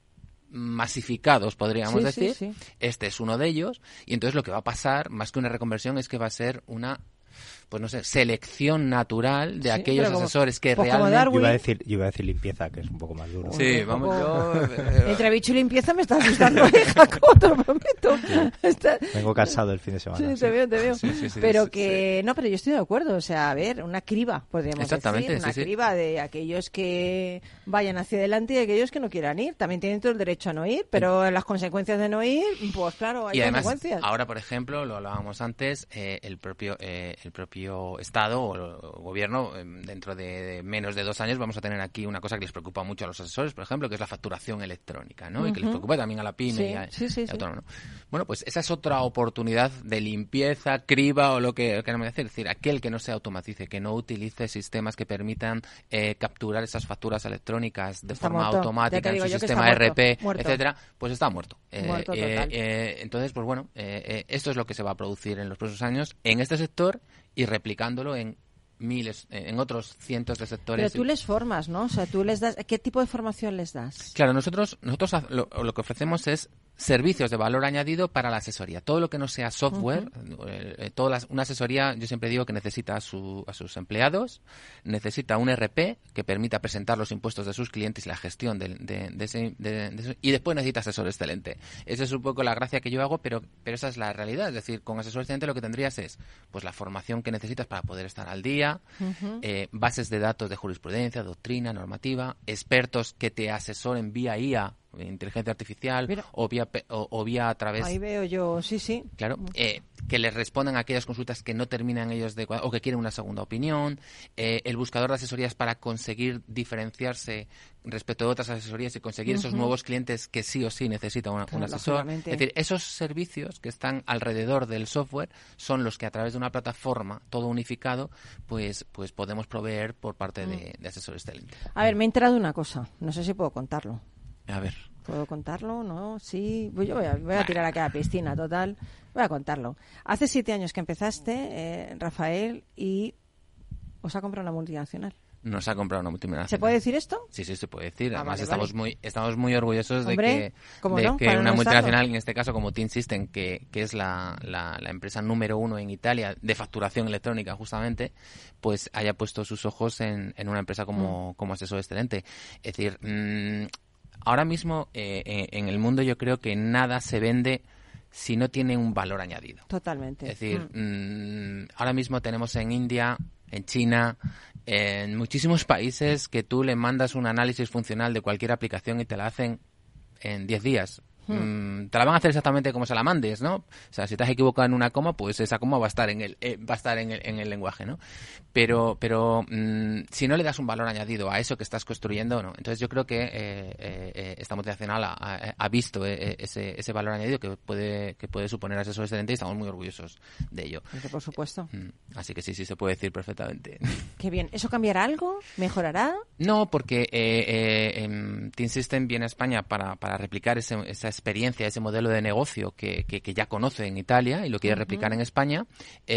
masificados, podríamos sí, decir. Sí, sí. Este es uno de ellos. Y entonces lo que va a pasar, más que una reconversión, es que va a ser una... pues no sé, selección natural de sí, aquellos como, asesores que pues realmente... Yo iba, a decir, yo iba a decir limpieza, que es un poco más duro. Sí, un vamos, poco... yo... Entre bicho y limpieza me estás asustando, ¿eh, Jacobo? Te lo prometo. Sí. Está... Vengo cansado el fin de semana. Sí, sí. te veo, te veo. Sí, sí, sí, pero sí, que... Sí. No, pero yo estoy de acuerdo. O sea, a ver, una criba, podríamos Exactamente, decir. Una sí, criba sí. de aquellos que vayan hacia adelante y aquellos que no quieran ir. También tienen todo el derecho a no ir, pero las consecuencias de no ir, pues claro, hay y además, consecuencias. Ahora, por ejemplo, lo hablábamos antes, eh, el propio eh, el propio Estado o el gobierno, dentro de, de menos de dos años vamos a tener aquí una cosa que les preocupa mucho a los asesores, por ejemplo, que es la facturación electrónica, ¿no? Uh-huh. Y que les preocupa también a la pyme sí, y a, sí, sí, y a sí. todo, ¿no? Bueno, pues esa es otra oportunidad de limpieza, criba o lo que queramos decir. Es decir, aquel que no se automatice, que no utilice sistemas que permitan eh, capturar esas facturas electrónicas de está forma muerto. automática en su sistema R P, etcétera, pues está muerto. Eh, muerto eh, eh, entonces, pues bueno, eh, eh, esto es lo que se va a producir en los próximos años en este sector y replicándolo en miles, en otros cientos de sectores. Pero tú les formas, ¿no? O sea, tú les das... ¿Qué tipo de formación les das? Claro, nosotros nosotros lo, lo que ofrecemos es servicios de valor añadido para la asesoría. Todo lo que no sea software, uh-huh. eh, todas las, una asesoría, yo siempre digo que necesita a, su, a sus empleados, necesita un R P que permita presentar los impuestos de sus clientes y la gestión de, de, de, ese, de, de eso, y después necesita asesor excelente. Esa es un poco la gracia que yo hago, pero, pero esa es la realidad. Es decir, con asesor excelente lo que tendrías es pues la formación que necesitas para poder estar al día, uh-huh. eh, bases de datos de jurisprudencia, doctrina, normativa, expertos que te asesoren vía I A, inteligencia artificial, Mira. o vía o, o vía a través... Ahí veo yo, sí, sí. Claro, eh, que les respondan a aquellas consultas que no terminan ellos de... o que quieren una segunda opinión, eh, el buscador de asesorías para conseguir diferenciarse respecto de otras asesorías y conseguir uh-huh. esos nuevos clientes que sí o sí necesita una, claro, un asesor. Es decir, esos servicios que están alrededor del software son los que a través de una plataforma, todo unificado, pues pues podemos proveer por parte uh-huh. de, de asesor excelente. A ver, me he enterado de una cosa, no sé si puedo contarlo. A ver. ¿Puedo contarlo? ¿No? Sí. Pues yo voy a, voy a tirar aquí a la piscina, total. Voy a contarlo. Hace siete años que empezaste, eh, Rafael, y os ha comprado una multinacional. Nos ha comprado una multinacional. ¿Se puede decir esto? Sí, sí, se puede decir. Ah, Además, vale, estamos vale. muy estamos muy orgullosos Hombre, de que, de no? que Para una no multinacional, estarlo. en este caso como Team System, que, que es la, la, la empresa número uno en Italia de facturación electrónica, justamente, pues haya puesto sus ojos en, en una empresa como, mm. como asesor excelente. Es decir... Mmm, ahora mismo eh, eh, en el mundo yo creo que nada se vende si no tiene un valor añadido. Totalmente. Es decir, mm. mmm, ahora mismo tenemos en India, en China, en muchísimos países que tú le mandas un análisis funcional de cualquier aplicación y te la hacen en diez días. Hmm. Te la van a hacer exactamente como se la mandes, ¿no? O sea, si te has equivocado en una coma, pues esa coma va a estar en el eh, va a estar en el, en el lenguaje, ¿no? Pero pero mmm, si no le das un valor añadido a eso que estás construyendo, no. Entonces yo creo que eh, eh, esta multinacional ha, ha, ha visto eh, ese ese valor añadido que puede que puede suponer asesor excelente y estamos muy orgullosos de ello. Porque, por supuesto. Eh, así que sí, sí se puede decir perfectamente. Qué bien. ¿Eso cambiará algo? ¿Mejorará? No, porque eh, eh, eh, Team System viene a España para para replicar ese, esa experiencia, ese modelo de negocio que, que, que ya conoce en Italia y lo quiere uh-huh. replicar en España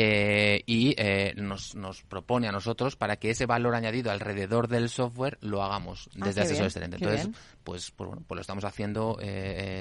eh, y eh, nos, nos propone a nosotros para que ese valor añadido alrededor del software lo hagamos desde ah, Asesor bien, Excelente. Entonces, pues, pues, bueno, pues lo estamos haciendo eh,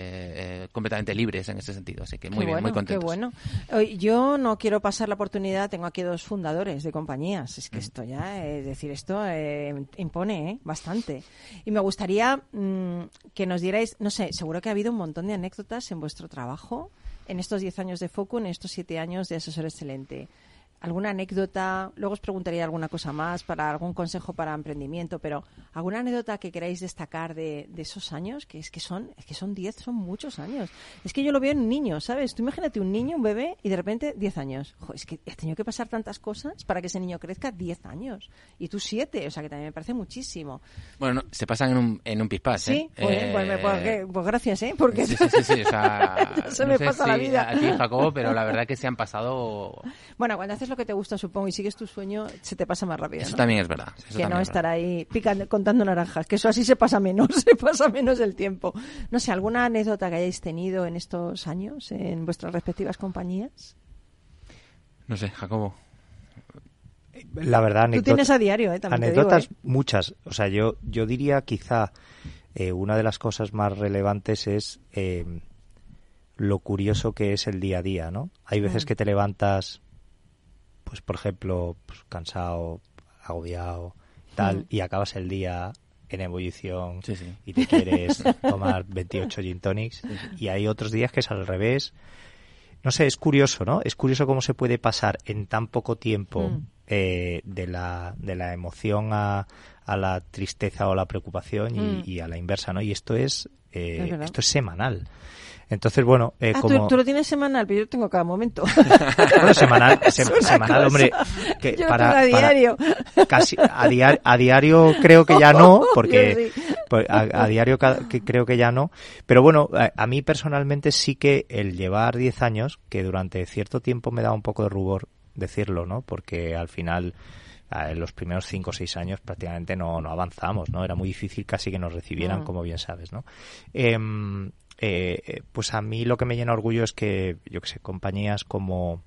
eh, completamente libres en ese sentido. Así que muy qué bien, bueno, muy contentos. Qué bueno. Oye, yo no quiero pasar la oportunidad, tengo aquí dos fundadores de compañías. Es que uh-huh. esto ya, es decir, esto eh, impone ¿eh? bastante. Y me gustaría mmm, que nos dierais, no sé, seguro que ha habido un montón de anécdotas en vuestro trabajo en estos diez años de Focus, en estos siete años de Asesor Excelente? ¿Alguna anécdota? Luego os preguntaría alguna cosa más, para algún consejo para emprendimiento, pero ¿alguna anécdota que queráis destacar de, de esos años? Que es que son es que son diez, son muchos años. Es que yo lo veo en niños, ¿sabes? Tú imagínate un niño, un bebé, y de repente diez años. Jo, es que has tenido que pasar tantas cosas para que ese niño crezca diez años. Y tú siete, o sea que también me parece muchísimo. Bueno, no, se pasan en un, en un pispás, Sí, ¿eh? pues, Eh, pues, pues, pues, pues gracias, ¿eh? Porque Sí, sí, sí, sí, o sea, se no me sé pasa si la vida. a ti, Jacobo, pero la verdad que se han pasado... Bueno, cuando haces lo que te gusta, supongo, y sigues tu sueño, se te pasa más rápido, Eso ¿no? también es verdad. Eso Que también no es estar verdad. ahí picando, contando naranjas, que eso así se pasa menos, se pasa menos el tiempo. No sé, ¿alguna anécdota que hayáis tenido en estos años en vuestras respectivas compañías? No sé, Jacobo. La verdad, Tú anécdotas, tienes a diario, ¿eh? También te digo, anécdotas ¿eh? muchas. O sea, yo, yo diría quizá eh, una de las cosas más relevantes es eh, lo curioso que es el día a día, ¿no? Hay veces Mm. que te levantas, pues por ejemplo, pues, cansado, agobiado, tal, Mm. y acabas el día en ebullición Sí, sí. y te quieres tomar veintiocho gin tonics, y hay otros días que es al revés. No sé, es curioso, ¿no? Es curioso cómo se puede pasar en tan poco tiempo Mm. eh, de la de la emoción a, a la tristeza o la preocupación y, Mm. y a la inversa, ¿no? Y esto es eh, Es verdad. esto es semanal. Entonces, bueno, eh, Ah, tú, como tú lo tienes semanal, pero yo lo tengo cada momento. bueno, semanal, se- Es una semanal, cosa. hombre, que Yo lo para, tengo a para- diario. casi a, diario a diario creo que ya no, porque Yo sí. pues, a, a diario ca- que creo que ya no, pero bueno, a, a mí personalmente sí que el llevar diez años, que durante cierto tiempo me da un poco de rubor decirlo, ¿no? Porque al final a- en los primeros cinco o seis años prácticamente no, no avanzamos, ¿no? Era muy difícil casi que nos recibieran, Mm. como bien sabes, ¿no? Em, eh, eh, pues a mí lo que me llena orgullo es que, yo que sé, compañías como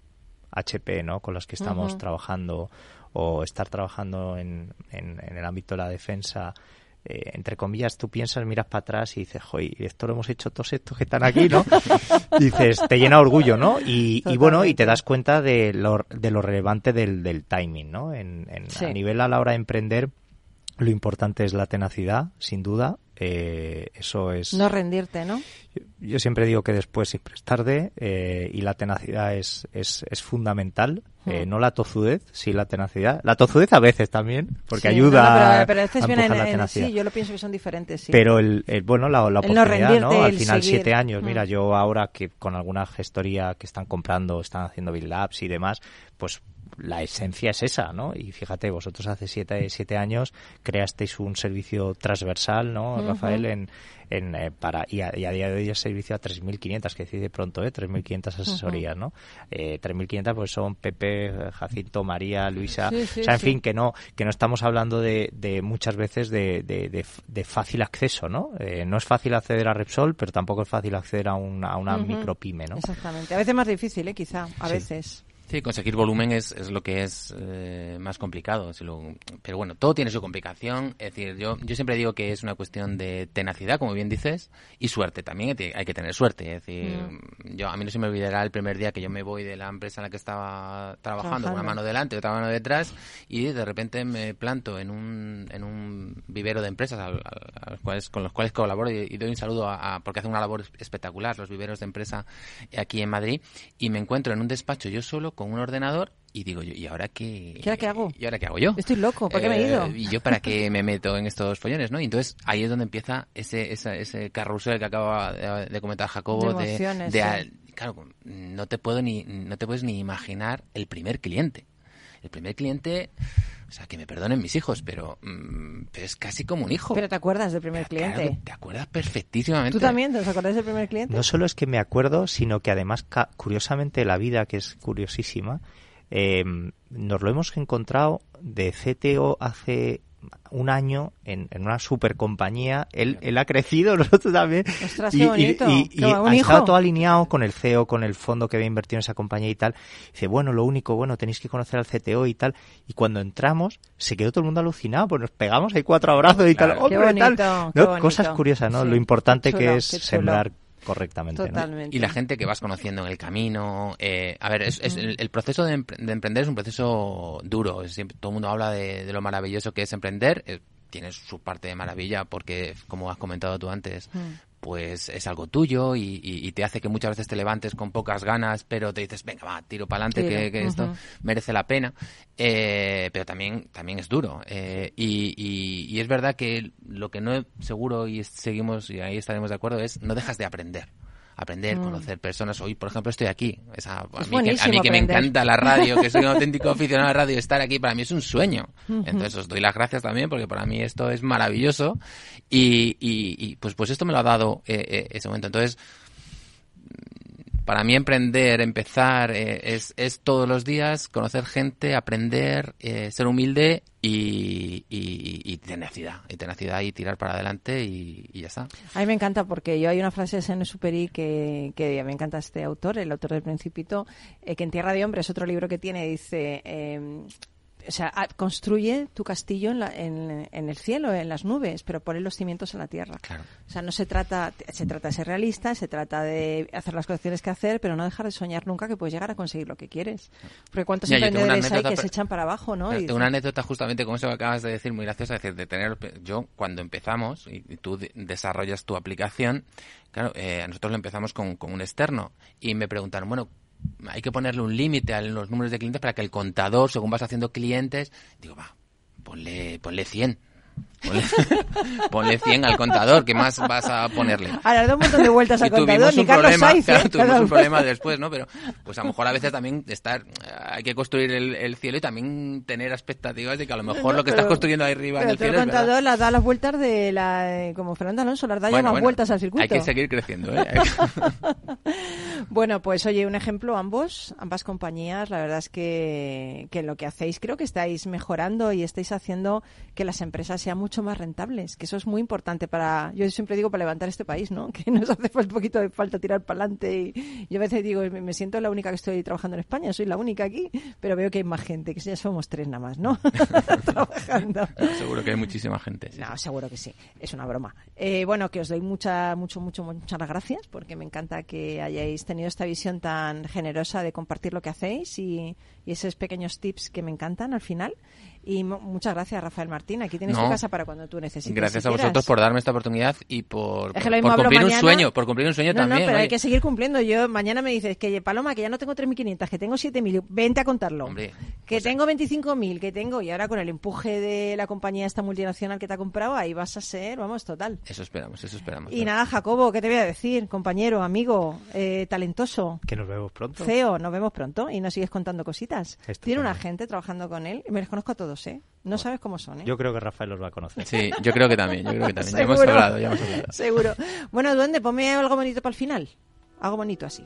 H P, ¿no? Con las que estamos Ujú. trabajando, o estar trabajando en, en, en el ámbito de la defensa, eh, entre comillas, tú piensas, miras para atrás y dices, joder, esto lo hemos hecho todos estos que están aquí, ¿no? Dices, te llena orgullo, ¿no? Y, y bueno, y te das cuenta de lo, de lo relevante del, del timing, ¿no? En, en, Sí. A nivel a la hora de emprender, lo importante es la tenacidad, sin duda. Eh, eso es... No rendirte, ¿no? Yo, yo siempre digo que después siempre es tarde, eh, y la tenacidad es, es, es fundamental. Eh, Mm. no la tozudez, sí la tenacidad. La tozudez a veces también, porque Sí, ayuda no, no, a, pero, pero a veces a viene empujar en- la en- tenacidad. sí, yo lo pienso que son diferentes, sí. Pero el, el- bueno, la, la El no oportunidad, rendirte, ¿no? Al el final seguir. siete años. Mira, Mm. yo ahora que con alguna gestoría que están comprando, están haciendo build ups y demás, pues la esencia es esa, ¿no? Y fíjate, vosotros hace siete, siete años creasteis un servicio transversal, ¿no, Ujú. Rafael? En, en, eh, para y a, y a día de hoy es servicio a tres mil quinientas, que decide pronto, ¿eh? tres mil quinientas asesorías, ¿no? Eh, tres mil quinientas pues son Pepe, Jacinto, María, Luisa, Sí, sí, o sea, en sí. fin, que no que no estamos hablando de, de muchas veces de, de, de, de fácil acceso, ¿no? Eh, no es fácil acceder a Repsol, pero tampoco es fácil acceder a una, a una Ujú. micropyme, ¿no? Exactamente. A veces más difícil, ¿eh? Quizá, a Sí. veces. Sí, conseguir volumen es, es lo que es eh, más complicado. Si lo- pero bueno, todo tiene su complicación. Es decir, yo, yo siempre digo que es una cuestión de tenacidad, como bien dices, y suerte. También hay que- hay que tener suerte. Es decir, yo a mí no se me olvidará el primer día que yo me voy de la empresa en la que estaba trabajando, Trabajando. una mano delante, otra mano detrás, y de repente me planto en un, en un vivero de empresas al- al- a los cuales, con los cuales colaboro, y, y doy un saludo a, a- porque hacen una labor espectacular los viveros de empresa aquí en Madrid, y me encuentro en un despacho yo solo con un ordenador y digo yo, ¿y ahora qué? ¿Y ahora qué hago? ¿Y ahora qué hago yo? Estoy loco, ¿para qué me he Eh, ido? ¿Y yo para qué me meto en estos follones, no? Y entonces ahí es donde empieza ese ese, ese carrusel que acaba de, de comentar Jacobo De de, emociones, de sí. al- claro, no te puedo ni no te puedes ni imaginar el primer cliente. El primer cliente, o sea, que me perdonen mis hijos, pero, mm, pero es casi como un hijo. Pero te acuerdas del primer Claro, cliente. te acuerdas perfectísimamente. ¿Tú también te acuerdas del primer cliente? No solo es que me acuerdo, sino que además, ca- curiosamente, la vida, que es curiosísima, eh, nos lo hemos encontrado de C T O hace un año en, en una super compañía. Él, él ha crecido, nosotros también. Ostras, y qué bonito. y- y Qué ha un estado hijo. todo alineado con el C E O, con el fondo que había invertido en esa compañía y tal. Dice, bueno, lo único, bueno, tenéis que conocer al C T O y tal. Y cuando entramos, se quedó todo el mundo alucinado, pues nos pegamos ahí cuatro abrazos y Claro. tal. Qué ¡Hombre, tal! bonito, qué ¿No? bonito. Cosas curiosas, ¿no? Sí. Lo importante Qué que chulo, es qué chulo. sembrar correctamente, ¿no? Totalmente. Y la gente que vas conociendo en el camino. Eh, a ver, es, es el, el proceso de, empre- de emprender es un proceso duro. Es siempre, todo el mundo habla de, de lo maravilloso que es emprender. Eh, tiene su parte de maravilla porque, como has comentado tú antes, Mm. pues es algo tuyo y, y, y te hace que muchas veces te levantes con pocas ganas, pero te dices, venga, va, tiro para adelante, que, que uh-huh. esto merece la pena. Eh, pero también también es duro. Eh, y, y, y es verdad que lo que no seguro, y seguimos, y ahí estaremos de acuerdo, es no dejas de aprender. Aprender, mm. conocer personas. Hoy, por ejemplo, estoy aquí. Es a, a, es mí, que, a mí que me encanta la radio, que soy un auténtico aficionado a la radio, estar aquí para mí es un sueño. Uh-huh. Entonces os doy las gracias también, porque para mí esto es maravilloso. Y, y, y pues, pues esto me lo ha dado eh, eh, ese momento. Entonces, para mí emprender, empezar, eh, es, es todos los días conocer gente, aprender, eh, ser humilde y, y, y tenacidad, y tenacidad y tirar para adelante y, y ya está. A mí me encanta porque yo hay una frase de Saint-Exupéry que, que me encanta este autor, el autor del Principito, eh, que en Tierra de Hombres, otro libro que tiene, dice... Eh, O sea, construye tu castillo en, la, en, en el cielo, en las nubes, pero pone los cimientos en la tierra. Claro. O sea, no se trata, se trata de ser realista, se trata de hacer las cosas que tienes que hacer, pero no dejar de soñar nunca que puedes llegar a conseguir lo que quieres. Porque cuántos Mira, emprendedores hay que se echan para abajo, ¿no? Tengo una anécdota justamente con eso que acabas de decir, muy graciosa, es decir, de tener, yo cuando empezamos y, y tú de, desarrollas tu aplicación, claro, eh, nosotros lo empezamos con, con un externo y me preguntaron, bueno, hay que ponerle un límite a los números de clientes para que el contador, según vas haciendo clientes, digo, va, ponle, ponle cien. Ponle, ponle cien al contador, ¿qué más vas a ponerle? Ahora da un montón de vueltas al contador, ni Carlos problema, Sainz, claro, ¿eh? tuvimos un problema después, ¿no? Pero pues a lo mejor a veces también estar, hay que construir el, el cielo y también tener expectativas de que a lo mejor no, lo que pero, estás construyendo ahí arriba en el cielo el contador es las da las vueltas de la, como Fernando Alonso, las da bueno, ya más bueno, vueltas al circuito. Hay que seguir creciendo, ¿eh? Bueno, pues oye, un ejemplo, ambos, ambas compañías, la verdad es que, que lo que hacéis, creo que estáis mejorando y estáis haciendo que las empresas sean mucho más rentables, que eso es muy importante para, yo siempre digo, para levantar este país, ¿no? Que nos hace un poquito de falta tirar para adelante y yo a veces digo, me, me siento la única que estoy trabajando en España, soy la única aquí, pero veo que hay más gente, que ya somos tres nada más, ¿no? Trabajando. No, seguro que hay muchísima gente. Sí. No, seguro que sí, es una broma. Eh, bueno, que os doy mucha, mucho, mucho, muchas gracias, porque me encanta que hayáis tenido esta visión tan generosa de compartir lo que hacéis y, y esos pequeños tips que me encantan al final. Y m- muchas gracias, Rafael Martín. Aquí tienes no, tu casa para cuando tú necesites. Gracias si a quieras. vosotros por darme esta oportunidad y por, es por, que por cumplir mañana. un sueño, por cumplir un sueño no, también. No, pero oye. hay que seguir cumpliendo. Yo mañana me dices que Paloma, que ya no tengo tres mil quinientos, que tengo siete mil, vente a contarlo. Hombre, que pues tengo veinticinco mil, que tengo, y ahora con el empuje de la compañía esta multinacional que te ha comprado, ahí vas a ser, vamos, total. Eso esperamos, eso esperamos. Y nada, Jacobo, ¿qué te voy a decir? Compañero, amigo, eh, talentoso. Que nos vemos pronto. C E O, nos vemos pronto y nos sigues contando cositas. Estupendo. Tiene una gente trabajando con él, y me los conozco a todos, ¿eh? No bueno, sabes cómo son, ¿eh? Yo creo que Rafael los va a conocer. Sí, yo creo que también, yo creo que también. Ya hemos hablado, ya hemos hablado. Seguro. Bueno, Duende, ponme algo bonito para el final. Algo bonito así.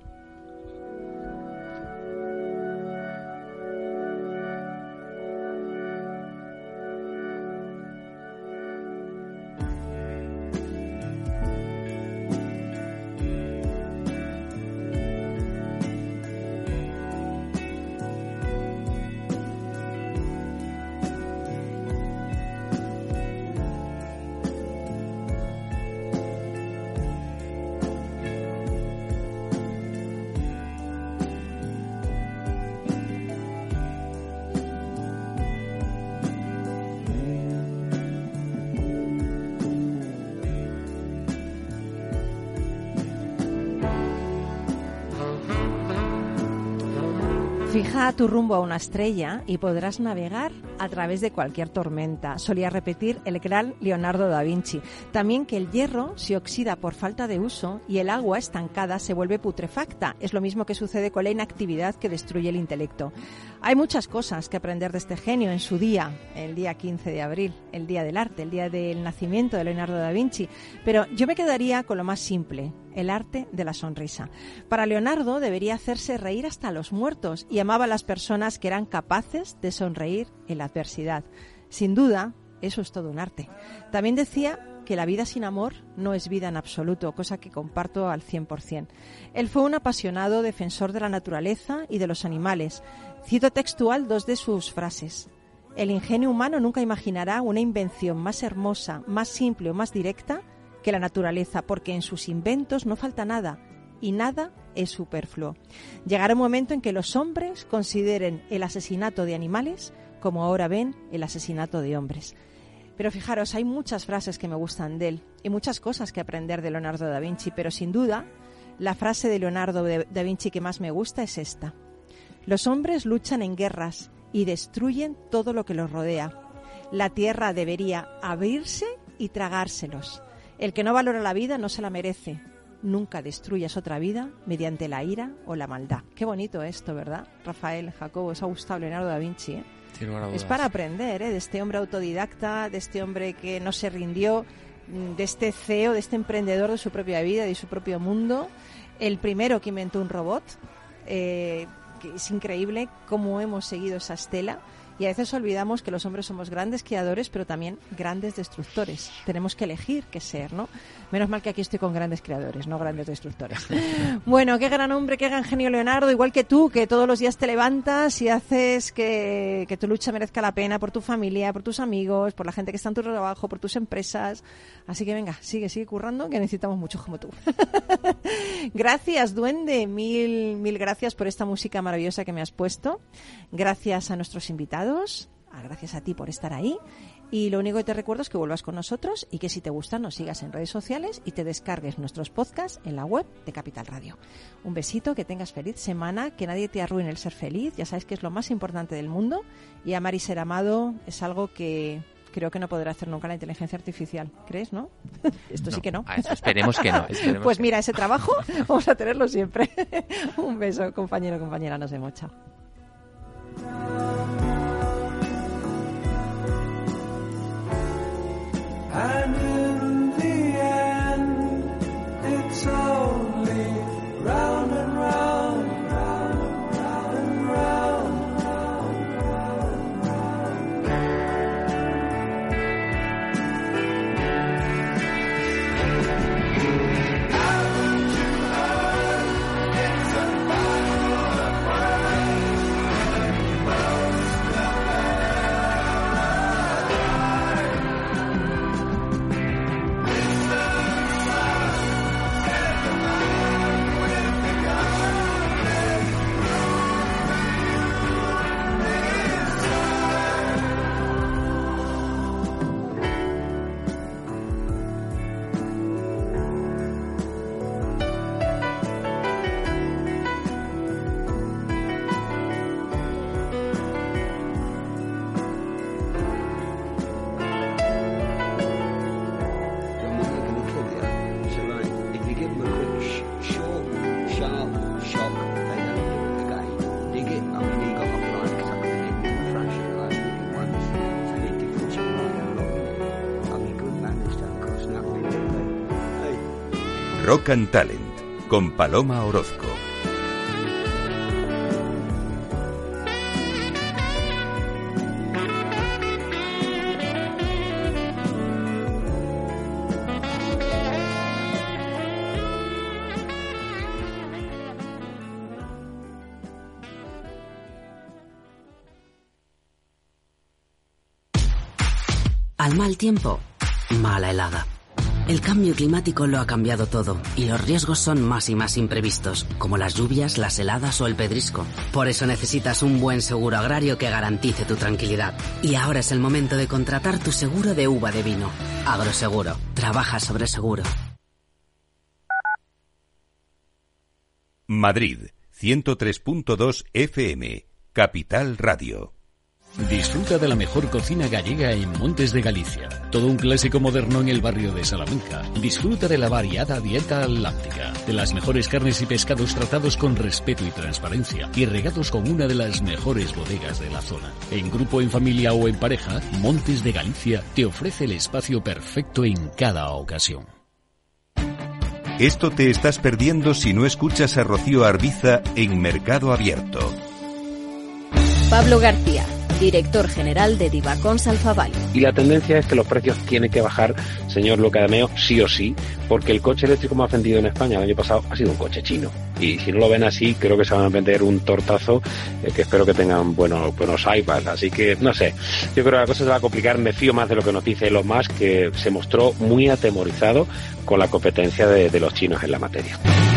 Fija tu rumbo a una estrella y podrás navegar a través de cualquier tormenta, solía repetir el gran Leonardo da Vinci. También que el hierro se oxida por falta de uso y el agua estancada se vuelve putrefacta. Es lo mismo que sucede con la inactividad que destruye el intelecto. Hay muchas cosas que aprender de este genio en su día, el día quince de abril, el día del arte, el día del nacimiento de Leonardo da Vinci. Pero yo me quedaría con lo más simple, el arte de la sonrisa. Para Leonardo debería hacerse reír hasta los muertos y amaba a las personas que eran capaces de sonreír en la adversidad. Sin duda, eso es todo un arte. También decía que la vida sin amor no es vida en absoluto, cosa que comparto al cien por ciento. Él fue un apasionado defensor de la naturaleza y de los animales. Cito textual dos de sus frases. El ingenio humano nunca imaginará una invención más hermosa, más simple o más directa que la naturaleza, porque en sus inventos no falta nada y nada es superfluo. Llegará un momento en que los hombres consideren el asesinato de animales como ahora ven el asesinato de hombres. Pero fijaros, hay muchas frases que me gustan de él y muchas cosas que aprender de Leonardo da Vinci, pero sin duda la frase de Leonardo da Vinci que más me gusta es esta: los hombres luchan en guerras y destruyen todo lo que los rodea. La tierra debería abrirse y tragárselos. El que no valora la vida no se la merece. Nunca destruyas otra vida mediante la ira o la maldad. Qué bonito esto, ¿verdad? Rafael, Jacobo, os ha gustado Leonardo da Vinci, ¿eh? Es para aprender, ¿eh? De este hombre autodidacta, de este hombre que no se rindió, de este C E O, de este emprendedor de su propia vida, de su propio mundo. El primero que inventó un robot. Eh, que es increíble cómo hemos seguido esa estela. Y a veces olvidamos que los hombres somos grandes creadores, pero también grandes destructores. Tenemos que elegir qué ser, ¿no? Menos mal que aquí estoy con grandes creadores, no grandes destructores. Bueno, qué gran hombre, qué gran genio Leonardo, igual que tú, que todos los días te levantas y haces que, que tu lucha merezca la pena por tu familia, por tus amigos, por la gente que está en tu trabajo, por tus empresas. Así que venga, sigue, sigue currando, que necesitamos muchos como tú. Gracias, duende, mil, mil gracias por esta música maravillosa que me has puesto. Gracias a nuestros invitados, gracias a ti por estar ahí. Y lo único que te recuerdo es que vuelvas con nosotros y que si te gusta nos sigas en redes sociales y te descargues nuestros podcasts en la web de Capital Radio. Un besito, que tengas feliz semana, que nadie te arruine el ser feliz, ya sabes que es lo más importante del mundo, y amar y ser amado es algo que creo que no podrá hacer nunca la inteligencia artificial. ¿Crees, no? Esto no, sí que no. A eso esperemos que no. Esperemos Pues que mira, no. ese trabajo vamos a tenerlo siempre. Un beso, compañero, compañera, nos vemos, chao. And in the end, it's only round and round, round, round and round, round, round, round. Haven't you heard? It's a battle of words. Most of Rock and Talent, con Paloma Orozco. Al mal tiempo, mala helada. El cambio climático lo ha cambiado todo y los riesgos son más y más imprevistos, como las lluvias, las heladas o el pedrisco. Por eso necesitas un buen seguro agrario que garantice tu tranquilidad. Y ahora es el momento de contratar tu seguro de uva de vino. Agroseguro. Trabaja sobre seguro. Madrid, ciento tres punto dos F M, Capital Radio. Disfruta de la mejor cocina gallega en Montes de Galicia. Todo un clásico moderno en el barrio de Salamanca. Disfruta de la variada dieta láctica, de las mejores carnes y pescados tratados con respeto y transparencia y regados con una de las mejores bodegas de la zona. En grupo, en familia o en pareja, Montes de Galicia te ofrece el espacio perfecto en cada ocasión. Esto te estás perdiendo si no escuchas a Rocío Arbiza en Mercado Abierto. Pablo García, director general de Divacons Alfabal. Y la tendencia es que los precios tienen que bajar, señor Lucadameo, sí o sí, porque el coche eléctrico más vendido en España el año pasado ha sido un coche chino. Y si no lo ven así, creo que se van a vender un tortazo, eh, que espero que tengan buenos, buenos iPads. Así que, no sé, yo creo que la cosa se va a complicar. Me fío más de lo que nos dice Elon Musk, que se mostró muy atemorizado con la competencia de, de los chinos en la materia.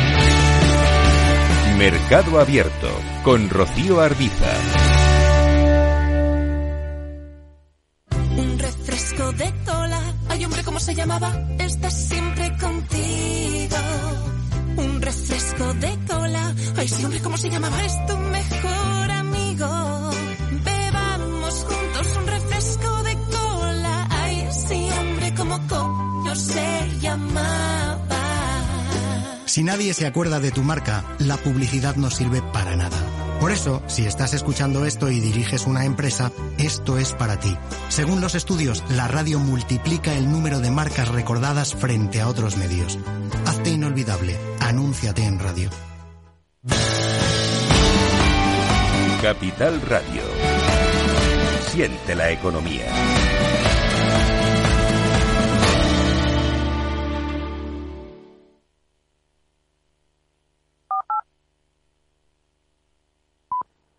Mercado Abierto, con Rocío Arbiza. Un refresco refresco de cola. Ay, hombre, ¿cómo se llamaba? Está siempre contigo. Un refresco de cola. Ay, sí, hombre, ¿cómo se llamaba? Es tu mejor amigo. Bebamos juntos un refresco de cola. Ay, sí, hombre, ¿cómo coño se llamaba? Si nadie se acuerda de tu marca, la publicidad no sirve para nada. Por eso, si estás escuchando esto y diriges una empresa, esto es para ti. Según los estudios, la radio multiplica el número de marcas recordadas frente a otros medios. Hazte inolvidable. Anúnciate en radio. Capital Radio. Siente la economía.